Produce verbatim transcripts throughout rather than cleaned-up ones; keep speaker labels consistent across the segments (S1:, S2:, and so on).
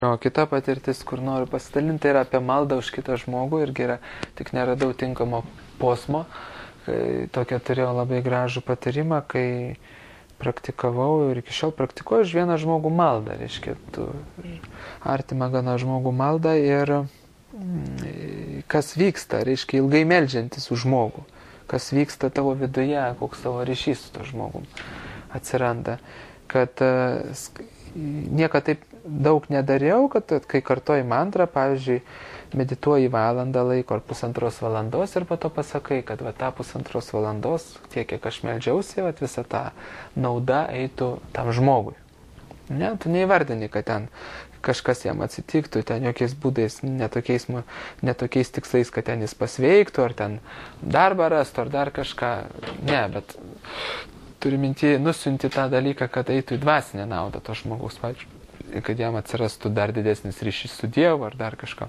S1: O kita patirtis, kur noriu pasidalinti, yra apie maldą už kitą žmogų irgi yra, tik neradau tinkamo posmo. Kai tokią turėjau labai gražų patyrimą, kai praktikavau ir iki šiol praktikuoju už vieną žmogų maldą. Reiškia, tu artimą gana žmogų maldą ir kas vyksta, reiškia, ilgai meldžiantis už žmogų. Kas vyksta tavo viduje, koks tavo ryšys su to žmogum atsiranda. Kad niekad taip daug nedariau, kad kai kartoji mantrą, pavyzdžiui, medituoji valandą laiko ar pusantros valandos ir po to pasakai, kad va tą pusantros valandos, tiek kiek aš meldžiausi, va visa ta nauda eitų tam žmogui. Ne, tu neįvardini, kad ten kažkas jam atsitiktų, ten jokiais būdais, netokiais, netokiais tikslais, kad ten jis pasveiktų, ar ten darbą rastų, ar dar kažką. Ne, bet turi minti, nusiunti tą dalyką, kad eitų į dvasinę naudą to žmogaus, pavyzdžiui, kad jam atsirastų dar didesnis ryšys su Dievu ar dar kažką.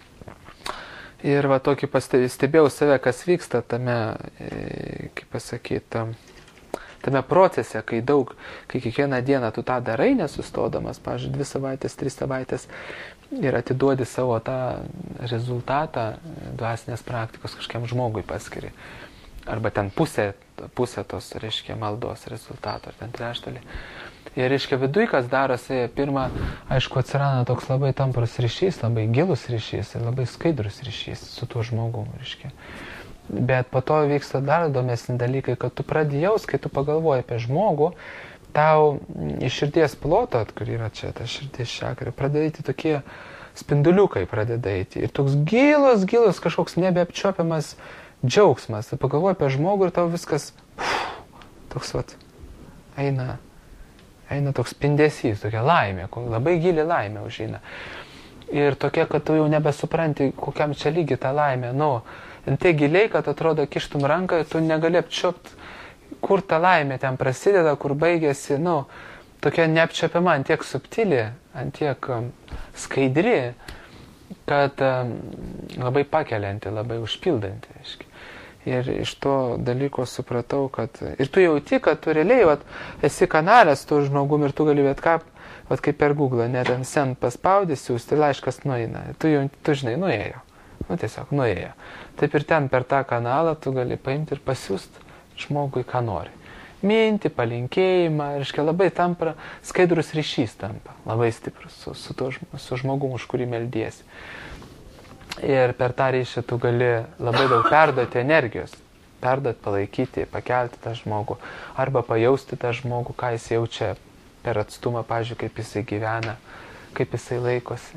S1: Ir va tokį stebėjau save, kas vyksta tame, kaip pasakyti, tame procese, kai daug, kai kiekvieną dieną tu tą darai nesustodamas, pavyzdžiui, dvi savaitės, tris savaitės ir atiduodi savo tą rezultatą dvasinės praktikos kažkiam žmogui paskiri. Arba ten pusė, pusė tos, reiškia, maldos rezultato, ar ten trečdalį. Ir, reiškia, viduj, kas darosi, pirmą, aišku, atsiranda toks labai tamprus ryšys, labai gilus ryšys ir labai skaidrus ryšys su tuo žmogum, reiškia. Bet po to vyksta dar įdomesni dalykai, kad tu pradėjaus, kai tu pagalvoji apie žmogų, tau iš širdies ploto, kur yra čia, ta širdies čakra, pradėti tokie spinduliukai pradeda eiti. Ir toks gilus, gilus kažkoks nebeapčiopiamas džiaugsmas. Tu pagalvoji apie žmogų ir tau viskas, pff, toks vat, eina. Eina toks spindesys, tokia laimė, labai gili laimė užeina. Ir tokia, kad tu jau nebesupranti, kokiam čia lygi ta laimė. Nu, tai giliai, kad atrodo, kištum ranką, tu negali apčiopti, kur ta laimė ten prasideda, kur baigėsi. Nu, tokia neapčiopiama, antiek subtili, antiek skaidri, kad um, labai pakelianti, labai užpildanti, aiškiai. Ir iš to dalyko supratau, kad ir tu jauti, kad tu realiai vat, esi kanalės tu žmogum ir tu gali bet ką, vat, kaip per Google, net ten sen paspaudys, siūsti, laiškas nueina. Tu, jau, tu žinai, nuėjo. Nu, tiesiog nuėjo. Taip ir ten per tą kanalą tu gali paimti ir pasiūsti žmogui, ką nori. Mintį, palinkėjimą, reiškia, labai tampa, skaidrus ryšys tampa, labai stiprus su, su, to, su žmogum, už kurį meldiesi. Ir per tą ryšį tu gali labai daug perduoti energijos, perduoti, palaikyti, pakelti tą žmogų, arba pajausti tą žmogų, ką jis jaučia per atstumą, pavyzdžiui, kaip jisai gyvena, kaip jisai laikosi.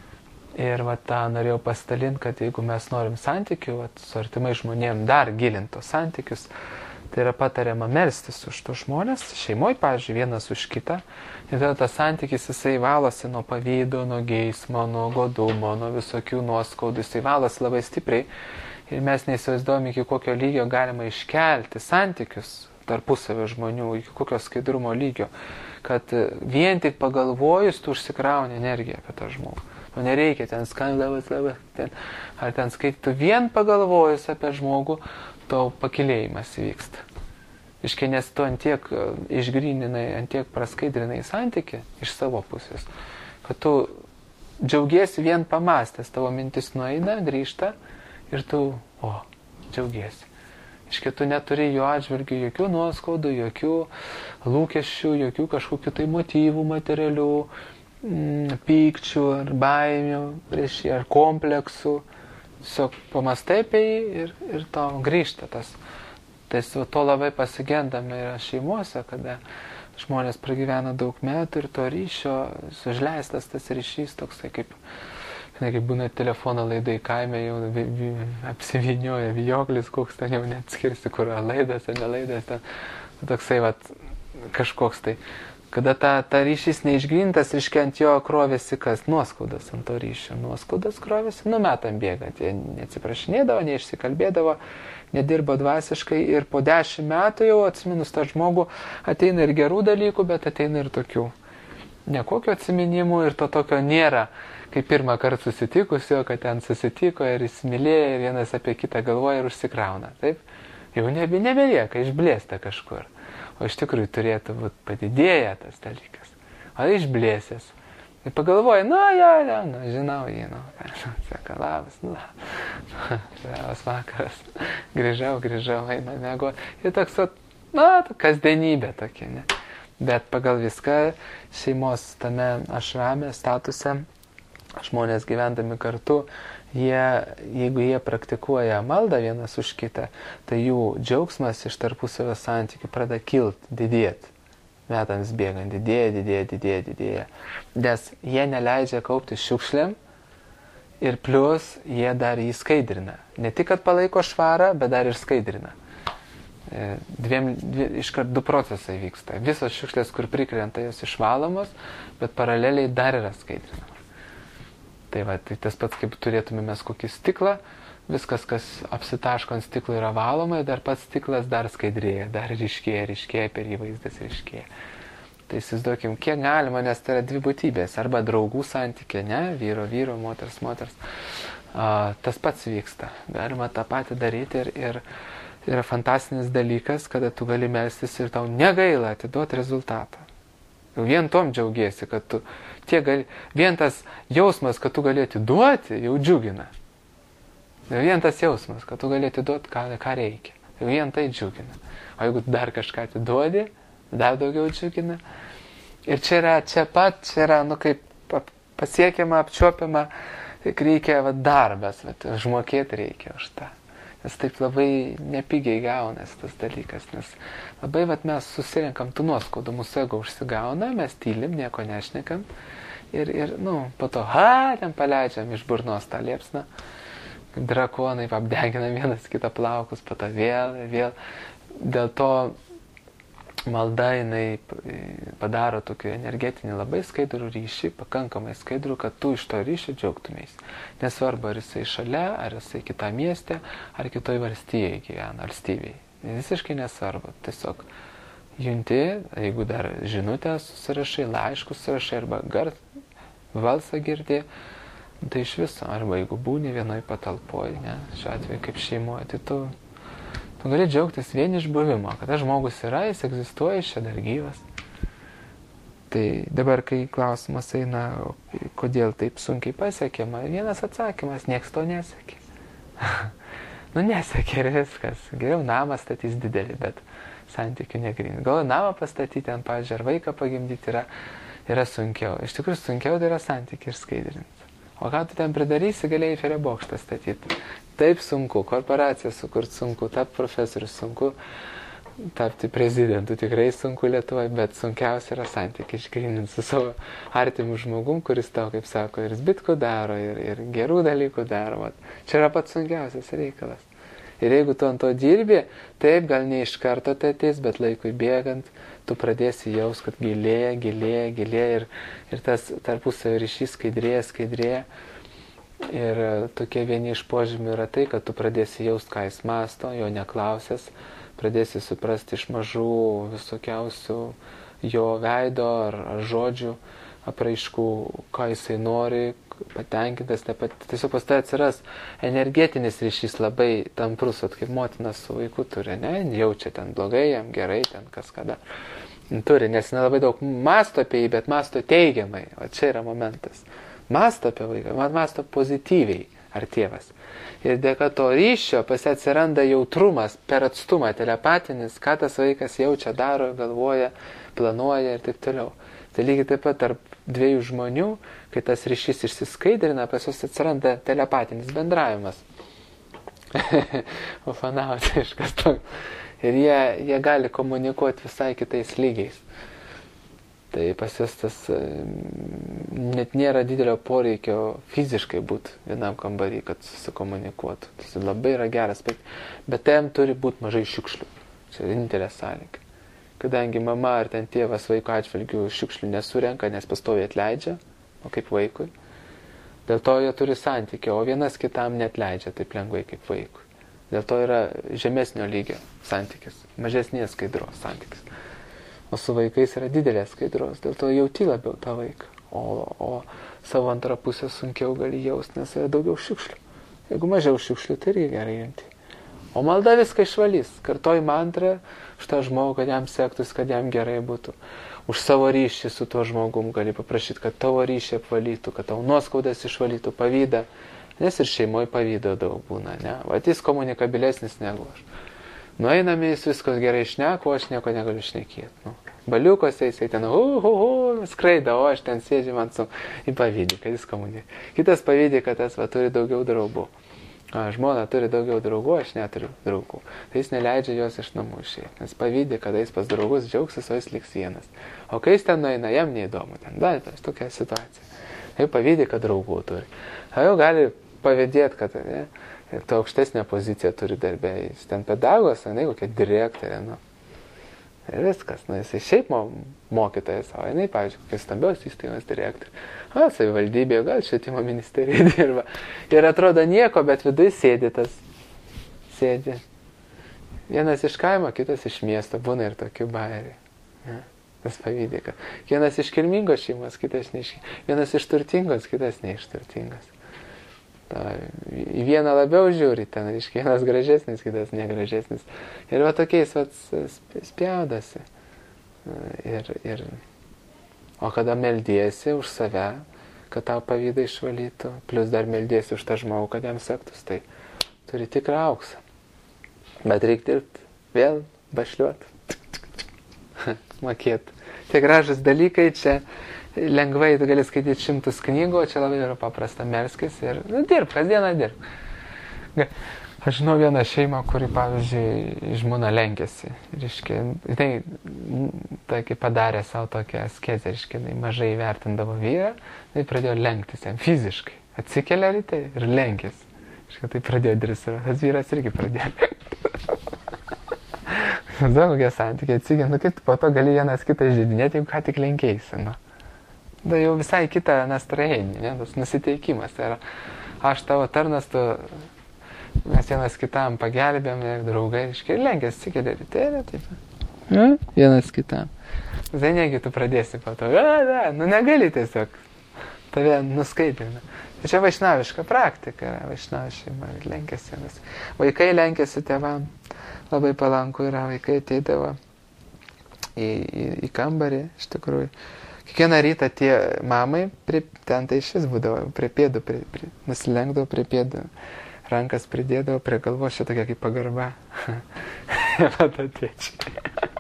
S1: Ir va tą norėjau pasidalinti, kad jeigu mes norim santykių, va, su artimai žmonėm dar gilintos santykius, tai yra patariama melstis už to žmonės, šeimoje, pavyzdžiui, vienas už kitą. Ir tada tas santykis, jisai valosi nuo pavydo, nuo geismo, nuo godumo, nuo visokių nuoskaudų, jisai valosi labai stipriai. Ir mes neįsivaizduojame, iki kokio lygio galima iškelti santykius tarpusavio žmonių, iki kokio skaidrumo lygio, kad vien tik pagalvojus, tu užsikrauni energiją apie tą žmogų. Nu, nereikia ten skandavas, ten, ar ten skaityti, vien pagalvojus apie žmogų, to pakilėjimas vyksta. Iškai, nes tu antiek išgryninai, antiek praskaidrinai santykį iš savo pusės, kad tu džiaugiesi vien pamastęs, tavo mintis nueina, grįžta ir tu, o, džiaugiesi. Iškai, tu neturi jo atžvilgių jokių nuoskaudų, jokių lūkesčių, jokių kažkokių tai motyvų materialių, mm, pykčių ar baimių, prieš jį, ar kompleksų. Tiesiog pamastai apie jį ir, ir to grįžta tas. Tai to labai pasigendame yra šeimuose, kada žmonės pragyvena daug metų ir to ryšio sužleistas tas ryšys toksai kaip, kaip būna telefono laidai kaime, jau vi, vi, apsivinioja vijoklis, koks ten jau neatskirsi, kur laidas ar nelaidas, ten toksai vat, kažkoks tai. Kada ta, ta ryšys neišgrintas, reiškia ant jo krovėsi kas? Nuoskaudas ant to ryšio. Nuoskaudas krovėsi, nu metam bėgant. Jie neatsiprašinėdavo, neišsikalbėdavo, nedirbo dvasiškai ir po dešimt metų jau atsiminus tą žmogų ateina ir gerų dalykų, bet ateina ir tokių. Nekokio atsiminimų ir to tokio nėra, kaip pirmą kartą susitikusio, kad ten susitiko ir įsimylėjo ir vienas apie kitą galvoja ir užsikrauna. Taip? Jau nebe, nebelieka, išblėsta kažkur. O iš tikrųjų turėtų būti padidėję tas dalykas. O išblėsęs. Ir pagalvoji, nu, jo, jo, nu, žinau jį, nu, sako, labas, nu, labas vakaras, grįžau, grįžau, eina mėgo. Ir toks, nu, kasdienybė tokia, ne. Bet pagal viską šeimos tame ašrame statuse, žmonės gyvendami kartu, jie, jeigu jie praktikuoja maldą vienas už kitą, tai jų džiaugsmas iš tarpusavio santykių pradeda kilt, didėti. Metams bėgant didėja, didėja, didėja, didėja. Nes jie neleidžia kaupti šiukšlėm ir plus jie dar jį skaidrina. Ne tik, kad palaiko švarą, bet dar ir skaidrina. Dviem, dvie, iškart du procesai vyksta. Visos šiukšlės, kur prikrenta, jos išvalomos, bet paraleliai dar yra skaidrinamos. Tai va, tai tas pats, kaip turėtume mes kokį stiklą, viskas, kas apsitaško ant stiklo yra valoma, dar pats stiklas dar skaidrėja, dar ryškėja, ryškėja, per jį vaizdas ryškėja. Tai įsivaizduokim, kiek galima, nes tai yra dvi būtybės, arba draugų santykė, ne, vyro, vyro, moters, moters. A, tas pats vyksta. Galima tą patį daryti ir, ir yra fantastinis dalykas, kada tu gali melstis ir tau negaila atiduoti rezultatą. Jau vien tom džiaugiesi, kad tu tiek gali, vien tas jausmas, kad tu gali atiduoti, jau džiugina. Jau vien tas jausmas, kad tu gali atiduoti, ką, ką reikia. Jau vien tai džiugina. O jeigu dar kažką atiduodi, dar daugiau džiugina. Ir čia yra, čia pat, čia yra, nu kaip pasiekiama, apčiuopiama, tik reikia va, darbas, va, užmokėti reikia už tą. Nes taip labai nepigiai gaunasi tas dalykas, nes labai vat, mes susirinkam tų nuoskaudų, mūsų ego užsigauna, mes tylim, nieko nešnekam ir, ir nu, po to, ha, ten paleidžiam iš burnos tą liepsną, kaip drakonai, apdeginam vienas kitą plaukus, po to vėl, vėl. Dėl to malda jinai padaro tokį energetinį labai skaidrų ryšį, pakankamai skaidrų, kad tu iš to ryšio džiaugtumės. Nesvarbu, ar jisai šalia, ar jisai kitą miestę, ar kitoj valstybėje gyvena, valstybėje. Visiškai nesvarbu. Tiesiog junti, jeigu dar žinutę susirašai, laiškus susirašai, arba gart, balsą girdi, tai iš viso. Arba jeigu būni vienoj patalpoj, ne, šiuo atveju kaip šeimoje, tai tu Tu gali džiaugtis vien iš buvimo, kad tas žmogus yra, jis egzistuoja, jis čia dar gyvas. Tai dabar, kai klausimas eina, kodėl taip sunkiai pasiekiama, vienas atsakymas, nieks to nesiekė. Nu nesiekė ir viskas. Geriau namą statys didelį, bet santykių negrin. Gal namą pastatyti, ant, pavyzdžiui, ar vaiką pagimdyti yra, yra sunkiau. Iš tikrųjų, sunkiau tai yra santykių ir skaidrinti. O ką tu ten pridarysi, galėjai Eifelio bokštą statyti. Taip sunku, korporaciją sukurti sunku, tapti profesorių sunku, tapti prezidentu tikrai sunku Lietuvoje, bet sunkiausia yra santykiai išgryninti su savo artimu žmogum, kuris tau, kaip sako, ir zbitkų daro, ir, ir gerų dalykų daro. Vat. Čia yra pats sunkiausias reikalas. Ir jeigu tu ant to dirbi, taip gal ne iš karto tai ateis, bet laikui bėgant, tu pradėsi jaus, kad gilėja, gilėja, gilėja ir, ir tas tarpusavio ryšys skaidrėja, skaidrėja. Ir tokie vieni iš požymių yra tai, kad tu pradėsi jaust, ką jis masto, jo neklausęs, pradėsi suprasti iš mažų visokiausių jo veido ar, ar žodžių apraiškų, ką jisai nori, patenkintas, nepat... tiesiog pas tai atsiras energetinis ryšys labai tamprus, kaip motina su vaiku turi, ne, jaučia ten blogai, jam gerai, ten kas kada turi, nes nelabai daug masto apie jį, bet masto teigiamai, o čia yra momentas. Masto apie vaiką, masto pozityviai, ar tėvas. Ir dėka to ryšio pas atsiranda jautrumas per atstumą, telepatinis, ką tas vaikas jaučia, daro, galvoja, planuoja ir taip toliau. Tai lygiai taip pat tarp dviejų žmonių, kai tas ryšys išsiskaidrina, pas juos atsiranda telepatinis bendravimas. Ufanautiškas toks. Ir jie, jie gali komunikuoti visai kitais lygiais. Tai pas juos tas net nėra didelio poreikio fiziškai būti vienam kambarį, kad susikomunikuotų. Tas labai yra geras, bet tam turi būti mažai šiukšlių. Čia vienintelė sąlyga. Kadangi mama ar ten tėvas vaiko atžvilgių šiukšlių nesurenka, nes pastoviai atleidžia, o kaip vaikui. Dėl to jie turi santykį, o vienas kitam neatleidžia taip lengvai kaip vaikui. Dėl to yra žemesnio lygio santykis, mažesnės skaidros santykis. O su vaikais yra didelės skaidros, dėl to jauti labiau tą vaiką. O, o savo antrą pusę sunkiau gali jausti, nes yra daugiau šiukšlių. Jeigu mažiau šiukšlių, tai irgi gerai jauti. O malda viską išvalys. Kartoji mantrą už tą žmogų, kad jam sektųsi, kad jam gerai būtų. už savo ryšį su tuo žmogum, gali paprašyti, kad tavo ryšį apvalytų, kad tavo nuoskaudas išvalytų, pavydą. Nes ir šeimoje pavydo daug būna, ne? Vat jis komunikabilesnis negu aš. Nueiname, jis viskas gerai šneka, o aš nieko negaliu šnekėti. Nu, baliukose jisai ten, hu, hu, hu, skraida, o aš ten sėdžiu, man su... Į pavydį, kad jis komunikuoja. Kitas pavydį, kad tas va, turi daugiau draugų. A, žmona turi daugiau draugų, aš neturiu draugų. Tai jis neleidžia jos iš namų išėti. Nes pavydį, kada jis pas draugus džiaugsis, o jis liks vienas. O kai jis ten nueina, jam neįdomu. Ten, da, tai tokia situacija. Tai pavydį, kad draugų turi. A jau gali pavydėti, kad ne, tu aukštesnę poziciją turi darbę. Jis ten pedagogas, ne, kokia direktorė. Nu. Ir viskas. Nu, jisai šiaip mokytojas, o jinai, pavyzdžiui, kokios stambios įstaigos direktorė. O, savivaldybėje, gal švietimo ministerija dirba. Ir atrodo nieko, bet viduje sėdi tas. Sėdi. Vienas iš kaimo, kitas iš miesto. Būna ir tokių bairių. Ja, tas pavydė, kad vienas iš kilmingos šeimos, kitas ne iš... Vienas iš turtingos, kitas ne iš turtingos. Ta, į vieną labiau žiūri, ten, reiškia, vienas gražesnis, kitas negražesnis. Ir va tokiais va spjaudasi. Ir, ir... O kada meldiesi už save, kad tau pavydą išvalytų, plus dar meldiesi už tą žmogų, kad jam sektus, tai turi tikrą auksą. Bet reikia dirbti, vėl bašliuoti, mokėti. Tie gražus dalykai čia. Lengvai tu gali skaityti šimtus knygų, o čia labai yra paprasta, melskis ir nu, dirb, kasdieną dirb. Aš žinau vieną šeimą, kuri, pavyzdžiui, žmona lenkėsi. Reiškia, tai, tai kai padarė savo tokią askezę, reiškia, tai mažai vertindavo vyrą, tai pradėjo lenktis jam fiziškai. Atsikelia ryte ir lenkėsi. Reiškia, tai pradėjo dresiruoti. Tas vyras irgi pradėjo lenktis. Žinau, kokie santykiai atsigė, nu kaip po to gali vienas kitą žydinėti, jeigu ką tik lenkėsi, nu. Tai jau visai kitą nastrainį, ne, tas nusiteikimas. Tai yra, aš tavo tarnas, tu, mes vienas kitam pagelbėm, draugai, iškai, lenkės, atsikelia ryte, taip. Ja, vienas kitam. Tai negi tu pradėsi po to, a, da, nu negali tiesiog, tave nuskaitėme. Tai čia vaišnaviška praktika, vaišnaviška šeima, lenkėsi vienas. Vaikai lenkėsi tėvam, labai palanku yra, vaikai ateidavo į, į, į kambarį, iš tikrųjų. Kiekvieną rytą tie mamai, prie, ten tai iš vis būdavo, prie pėdų, prie, prie, nusilenkdavo prie pėdų, rankas pridėdavo prie galvos, šia tokia kaip pagarba. Vat atėčiai.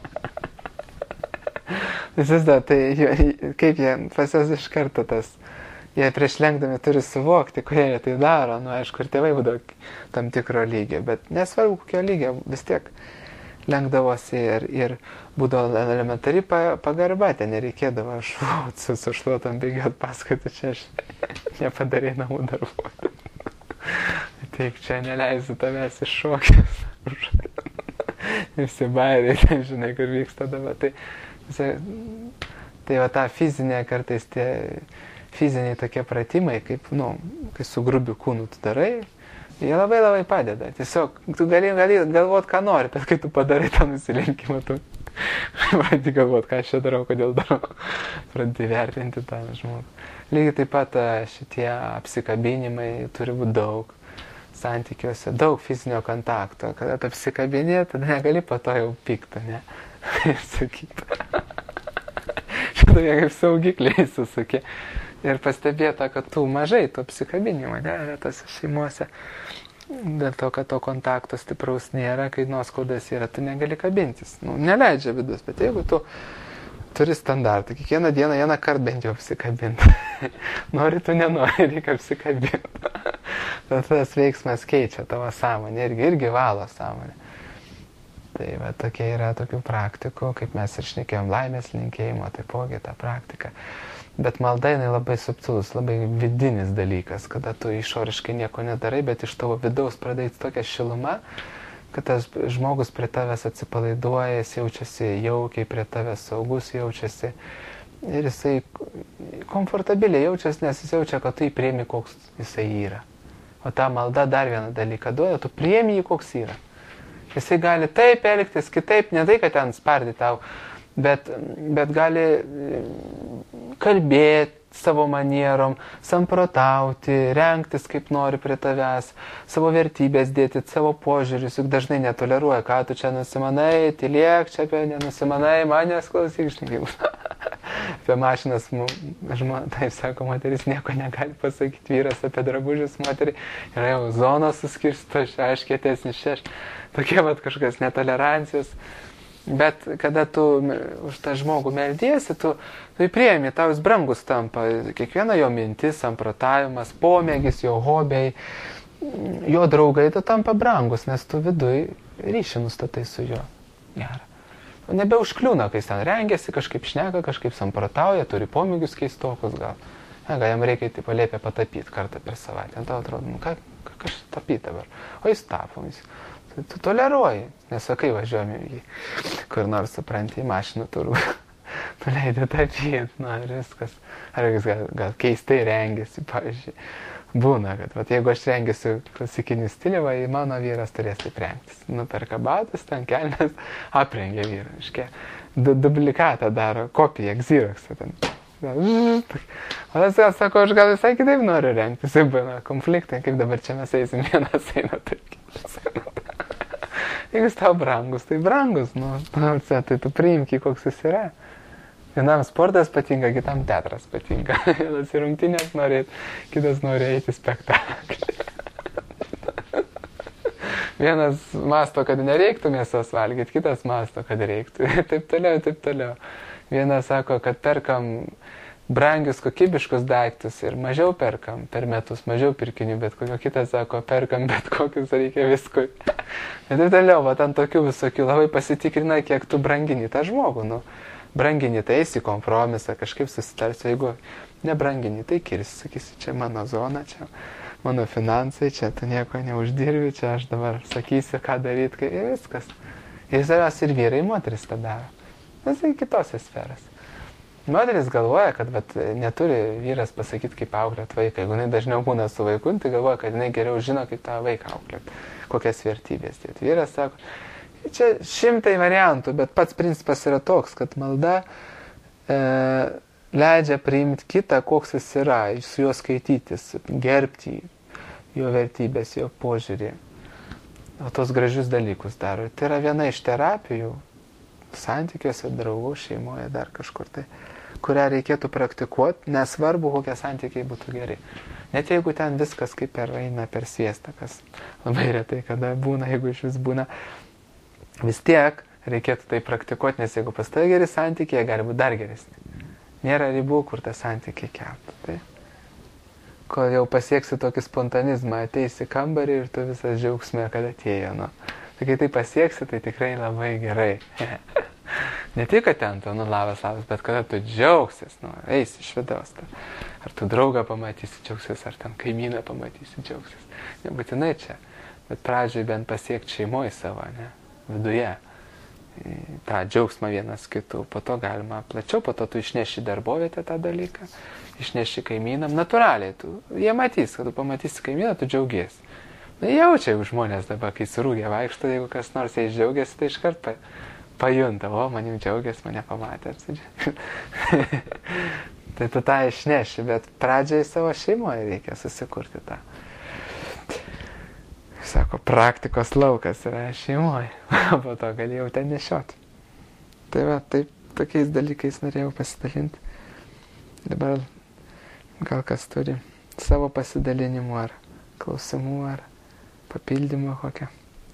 S1: Vis da, tai kaip jie, pas jos iš karto tas, jie prieš lenkdami turi suvokti, kurie jie tai daro, nu aišku, ir tėvai būdavo tam tikro lygio, bet nesvarbu, kokio lygio, vis tiek lenkdavosi ir, ir būdavo elementari pagarba, ten nereikėdavo su sušluotam bėgiot paskaitų, čia aš nepadarė namų darbų. Taip, čia neleisiu tavęs iššokęs. Išsibairiai, ten žinai, kur vyksta dabar. Tai, tai va ta fizinė, kartais tie fiziniai tokie pratimai, kaip, nu, kai su grubiu kūnu tu darai, jie labai labai padeda. Tiesiog, tu gali, gali galvot, ką nori, bet kai tu padarai tą nusilenkimą, tu pradedi galvot, ką aš čia darau, kodėl darau. Pradedi vertinti tą žmogų. Lygiai taip pat šitie apsikabinimai turi būti daug santykiuose, daug fizinio kontakto. Kada tu apsikabinė, tada negali po to jau pikti, ne? Ir sakyti. Šitoje kaip saugikliai susakė. Ir pastebėta, kad tu mažai tų apsikabinimų, ne, tose šeimuose. Dėl to, kad to kontakto stipraus nėra, kai nuoskaudas yra, tu negali kabintis. Nu, neleidžia vidus, bet jeigu tu turi standartą, kiekvieną dieną vieną kartą bent jau apsikabinti. Nori tu nenori, reikia apsikabinti. Tad tas veiksmas keičia tavo sąmonę, irgi, irgi valo sąmonę. Tai va, tokia yra tokių praktikų, kaip mes ir šnekėjom, laimės linkėjimo, taipogi ta praktika. Bet malda jinai labai subtilus, labai vidinis dalykas, kada tu išoriškai nieko nedarai, bet iš tavo vidaus pradėti tokia šiluma, kad tas žmogus prie tavęs atsipalaiduoja, jis jaučiasi jaukiai, prie tavęs saugus jaučiasi. Ir jisai komfortabiliai jaučiasi, nes jis jaučia, kad tu jį priemi, koks jisai yra. O ta malda dar vieną dalyką duoda, tu priemi jį, koks yra. Jisai gali taip elgtis, kitaip, ne tai, kad ten spardi tau, bet, bet gali kalbėti savo manierom, samprotauti, rengtis kaip nori prie tavęs, savo vertybės dėti, savo požiūrius, juk dažnai netoleruoja, ką tu čia nusimanai, tylėk čia apie nenusimanai, manęs klausyk, žinai, apie mašinas, žmona, taip sako, moteris nieko negali pasakyti, vyras apie drabužius, moteriai yra jau zonos suskirsto, aiškėtesnis šeš, tokie vat kažkokios netolerancijos. Bet kada tu už tą žmogų meldiesi, tu, tu įpriemi, tau jis brangus tampa, kiekviena jo mintis, samprotavimas, pomėgis, jo hobiai, jo draugai, tu tampa brangus, nes tu viduj ryšį nustatai su juo. Gerą. Nebeužkliūna, kai jis ten rengiasi, kažkaip šneka, kažkaip samprotauja, turi pomėgius keistokus gal. Ne, gal jam reikia tai paliepia patapyti kartą per savaitę. Ant tau atrodo, nu ką, ką aš tapyti dabar? O jis tapo. Jis, tu, tu toleruoji, nesakai važiuojame į kur nors supranti į mašinų turgų. Tu leidai tapyti, na ir viskas. Ar jis gal, gal keistai rengiasi, pavyzdžiui. Būna, kad vat, jeigu aš rengiuosi klasikinį stilių, va, mano vyras turės taip rengtis. Nuperka batus, ten kelnes, aprengia vyrą. Iškia, du, duplikatą daro, kopiją, Xeroxą ten. O tas gal sako, aš gal visai kitaip noriu rengtis. Ir būna konfliktai, kaip dabar čia mes eisim, vienas eina taip. Jeigu jis tau brangus, tai brangus, nu, tai tu priimk jį, koks jis yra. Vienam sportas patinka, kitam teatras patinka. Vienas į rungtynės norėt, kitas nori eiti į spektaklį. Vienas masto, kad nereiktų mėsos valgyti, kitas masto, kad reiktų. Taip toliau, taip toliau. Vienas sako, kad perkam brangius kokybiškus daiktus ir mažiau perkam per metus, mažiau pirkinių, bet kokio kitas sako, perkam bet kokius, reikia viskui. Ir taip toliau, va, ant tokių visokių labai pasitikrina, kiek tu brangini tą žmogų, nu. Brangini, tai eisi kompromisą, kažkaip susitarsi, jeigu nebrangini, tai kirsi, sakysi, čia mano zona, čia mano finansai, čia tu nieko neuždirbi, čia aš dabar sakysiu, ką daryti, kai ir viskas. Ir savęs ir vyrai, moteris tą daro. Nes tai kitose sferas. Moteris galvoja, kad vat, neturi vyras pasakyti, kaip auklėt vaiką. Jeigu jinai dažniau būna su vaiku, tai galvoja, kad jinai geriau žino, kaip tą vaiką auklėt, kokias vertybės dėt. Vyras sako, čia šimtai variantų, bet pats principas yra toks, kad malda e, leidžia priimti kitą, koks jis yra, su juo skaitytis, gerbti jo vertybės, jo požiūrį, o tos gražius dalykus daro. Tai yra viena iš terapijų, santykiuose, draugų, šeimoje, dar kažkur tai, kurią reikėtų praktikuoti, nesvarbu, kokie santykiai būtų geri. Net jeigu ten viskas kaip per eina per sviestą, kas labai retai kada būna, jeigu iš vis būna, vis tiek reikėtų tai praktikuoti, nes jeigu pas tai geri santykiai, gali būti dar geresni. Nėra ribų, kur tą santykiai keltų. Tai, kol jau pasieksi tokį spontanizmą, ateisi kambarį ir tu visas džiaugsmė, kad atėjo. Nu. Tai kai tai pasieksi, tai tikrai labai gerai. Ne tik, kad ten tu, nu, labas, labas, bet kada tu džiaugsis, nu, eisi iš vidaus. Ta. Ar tu draugą pamatysi džiaugsis, ar ten kaimyną pamatysi džiaugsis. Nebūtinai čia, bet pradžioj bent pasiekti šeimoje savo, ne? Viduje tą džiaugsmą vienas kitų, po to galima plačiau, po to tu išneši darbovietę tą dalyką, išneši kaimynam, natūraliai tu, jie matys, kad tu pamatysi kaimyną, tu džiaugiesi. Na, jaučia jau žmonės dabar, kai surūgė vaikšto, jeigu kas nors jais džiaugiasi, tai iškart pa, pajunta, o manim džiaugiasi, mane pamatė. Tai tu tą išneši, bet pradžiai savo šeimoje reikia susikurti tą. Sako, praktikos laukas yra šeimoje, po to galėjau ten nešioti. Tai va, taip, tokiais dalykais norėjau pasidalinti. Dabar gal kas turi savo pasidalinimų ar klausimų ar papildymų kokią.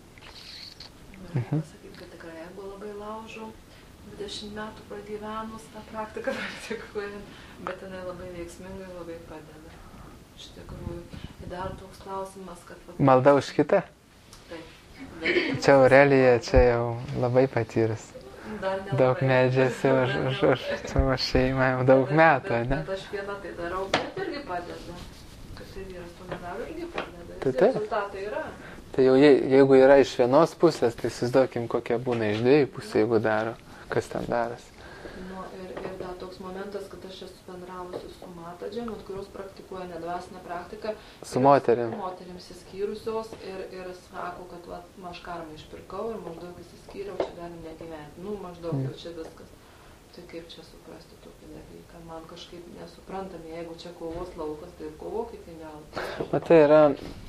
S2: Mhm. Pasakyti, kad tikrai jeigu labai laužau, dvidešimt metų pragyvenus tą praktiką praktikuojant, bet jinai labai veiksmingai labai padeda. Iš tikrųjų. Ir dar toks klausimas, kad...
S1: Malda už kitą?
S2: Taip.
S1: Čia Aurelija, čia jau labai patyrus. Daug medžiasi už, už, už savo šeimą, jau daug metų, ne?
S2: Bet aš vieną tai darau, bet irgi padeda. Kad tai vyras to nedaro, irgi padeda.
S1: Tai taip.
S2: Rezultatai yra.
S1: Tai jau je, jeigu yra iš vienos pusės, tai susidokim, kokie būna iš dviejų pusės, jeigu daro, kas ten daras.
S2: Nu, ir, ir dar toks momentas, kad aš esu bendravusi su matadžėm, kurios praktikuoja nedvasinę praktiką.
S1: Su moterim.
S2: Moterims įskyrusios ir, ir sako, kad va, aš karmą išpirkau ir maždaug įsiskyriau, čia galim negyventi. Nu, maždaug mm. jau čia viskas. Tai kaip čia suprasti tokį dalyką? Man kažkaip nesuprantami, jeigu čia kovos laukas, tai ir kovokite gal.
S1: Matai, yra...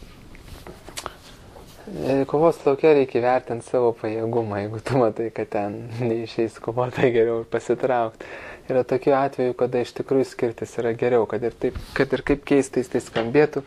S1: Kovos laukia reikia vertinti savo pajėgumą, jeigu tu matai, kad ten neišeis kovoti, tai geriau pasitraukti. yra tokių atvejų, kada iš tikrųjų skirtis yra geriau, kad ir, taip, kad ir kaip keistais tai skambėtų.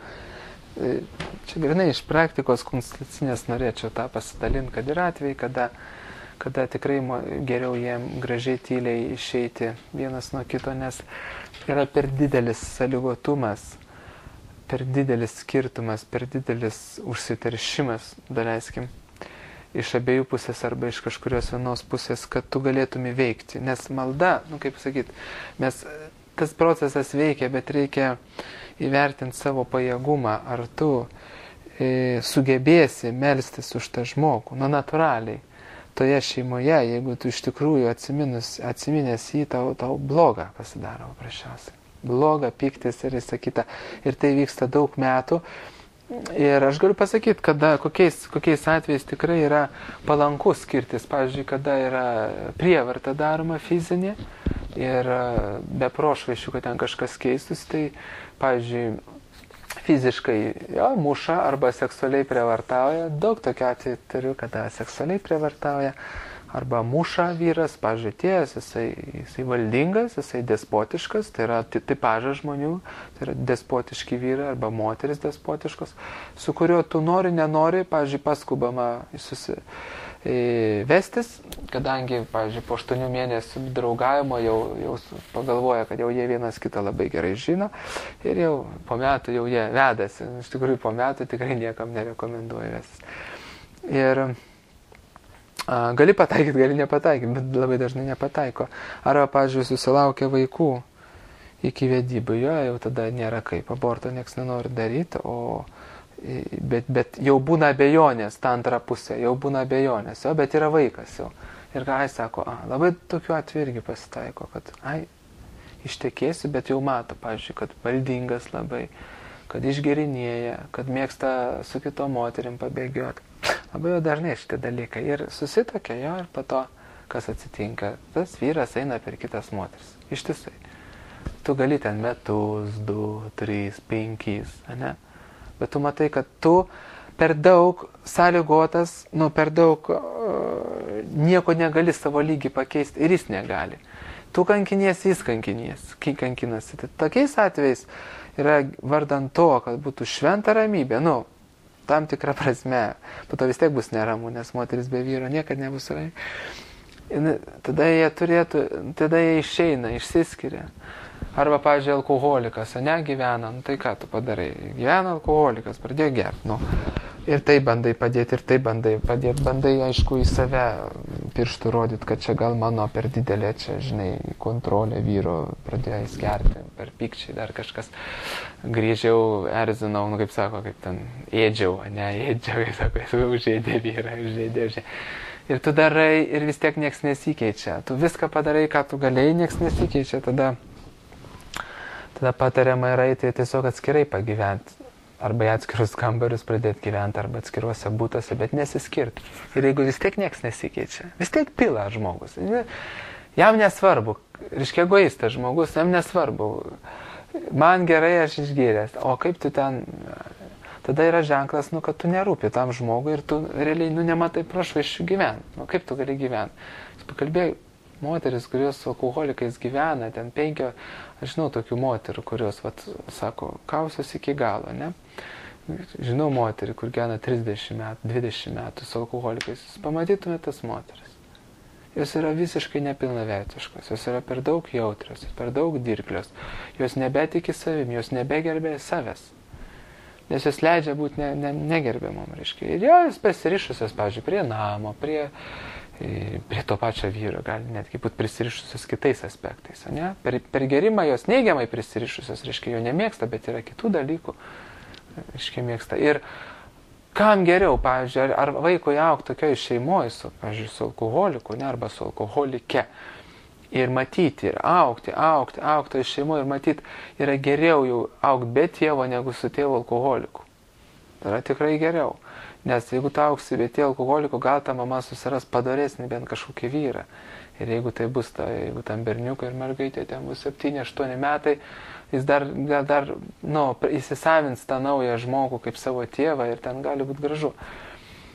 S1: Čia grinai iš praktikos konstitucinės norėčiau tą pasidalinti, kad yra atvejai, kada, kada tikrai geriau jiem gražiai tyliai išeiti vienas nuo kito, nes yra per didelis sąlygotumas, per didelis skirtumas, per didelis užsiteršimas, daleiskim, iš abiejų pusės arba iš kažkurios vienos pusės, kad tu galėtum įveikti. Nes malda, nu kaip sakyt, mes, tas procesas veikia, bet reikia įvertinti savo pajėgumą, ar tu e, sugebėsi melstis už tą žmogų, nu natūraliai. Toje šeimoje, jeigu tu iš tikrųjų atsiminus, atsiminęs jį, tau, tau bloga pasidaro paprasčiausiai. Bloga, piktis ir visą kitą. Ir tai vyksta daug metų. Ir aš galiu pasakyti, kada, kokiais, kokiais atvejais tikrai yra palanku skirtis. Pavyzdžiui, kada yra prievarta daroma fizinė ir be prošvaišių, kad ten kažkas keistus, tai, pavyzdžiui, fiziškai jo, muša arba seksualiai prievartauja. Daug tokių atvejų turiu, kada seksualiai prievartauja arba muša vyras, pavyzdžiui, ties, jisai, jisai valdingas, jisai despotiškas, tai yra tipažas žmonių, tai yra despotiški vyrai arba moteris despotiškos, su kuriuo tu nori, nenori, pavyzdžiui, paskubama susi, e, vestis, kadangi, pavyzdžiui, po aštuonių mėnesių draugavimo jau, jau pagalvoja, kad jau jie vienas kitą labai gerai žino ir jau po metų jau jie vedasi. Iš tikrųjų, po metų tikrai niekam nerekomenduoju vestis. Ir a, gali pataikyti, gali nepataikyti, bet labai dažnai nepataiko. Arba, pavyzdžiui, susilaukia vaikų iki vedybų, jo, jau tada nėra kaip, aborto nieks nenori daryti, o Bet, bet jau būna abejonės, ta antra pusė, jau būna abejonės, jo, bet yra vaikas jau. Ir ką jis sako, a, labai tokiu atveju irgi pasitaiko, kad, ai, ištekėsiu, bet jau mato, pavyzdžiui, kad valdingas labai, kad išgerinėja, kad mėgsta su kitom moterim pabėgioti. Labai jau dažnai šitie dalykai. Ir susitokia jo, ir po to, kas atsitinka, tas vyras eina per kitas moteris. Ištisai. Tu gali ten metus, du, trys, penkis, ane? Bet tu matai, kad tu per daug sąlygotas, nu, per daug uh, nieko negali savo lygį pakeisti ir jis negali. Tu kankiniesi, jis kankiniesi, kai kankinasi. Tai tokiais atvejais yra vardant to, kad būtų šventa ramybė, nu, tam tikrą prasme, po to vis tiek bus neramu, nes moteris be vyro niekada nebus ramybė. Tada jie turėtų, tada jie išeina, išsiskiria. Arba, pavyzdžiui, alkoholikas, ne, gyvena, nu tai ką tu padarai? Gyvena alkoholikas, pradėjo gerti, nu. Ir tai bandai padėti, ir tai bandai padėti, bandai, aišku, į save pirštų rodyti, kad čia gal mano per didelė, čia, žinai, kontrolė vyro, pradėjo jis gerti, per pykčiai dar kažkas. Grįžiau, erzinau, nu kaip sako, kaip ten, ėdžiau, ne, ėdžiau, jis sako, užėdė vyrą, užėdė, užėdė. Ir tu darai, ir vis tiek nieks nesikeičia. Tu viską padarai, ką tu galėjai, nieks nesikeičia, tada... Tada patariama yra eiti tiesiog atskirai pagyventi. Arba į atskirus kambarius pradėti gyventi, arba atskiruose būtuose, bet nesiskirti. Ir jeigu vis tiek nieks nesikeičia, vis tiek pila žmogus. Jam nesvarbu, reiškia egoistas žmogus, jam nesvarbu. Man gerai, aš išgėręs. O kaip tu ten... Tada yra ženklas, nu, kad tu nerūpi tam žmogui ir tu realiai, nu, nematai prašvaiščių gyventi. Nu, kaip tu gali gyventi? Jis pakalbėjo, moteris, kurios su alkoholikais gyvena, ten penkio, aš žinau tokių moterų, kurios, vat, sako, kausios iki galo, ne? Žinau moterį, kur gyvena trisdešimt metų, dvidešimt metų su alkoholikais. Jūs pamatytumėte tas moteris. Jos yra visiškai nepilnavertiškos, jos yra per daug jautrios, per daug dirglios. Jos nebetiki savim, jos nebegerbė savęs. Nes jos leidžia būti ne, ne, negerbiamom, reiškia. Ir jos pasirišusios, pavyzdžiui, prie namo, prie... prie to pačio vyro, gali netgi būti prisirišusios kitais aspektais. Ne? Per, per gerimą jos neigiamai prisirišusios, reiškia, jo nemėgsta, bet yra kitų dalykų, reiškia, mėgsta. Ir kam geriau, pavyzdžiui, ar, ar vaikui augti tokioje šeimoje, su, pavyzdžiui, su alkoholiku, ne, arba su alkoholike, ir matyti, ir augti, augti, augti toje šeimoje, ir matyti, yra geriau jau augti be tėvo, negu su tėvu alkoholiku. Tai yra tikrai geriau. Nes jeigu tu auksi be tėvo alkoholiko, gal ta mama susiras padoresnį bent kažkokį vyrą. Ir jeigu tai bus, ta, jeigu tam berniukai ir mergaitė, ten bus septyni aštuoni metai, jis dar, dar, dar nu, įsisavins tą naują žmogų kaip savo tėvą ir ten gali būti gražu.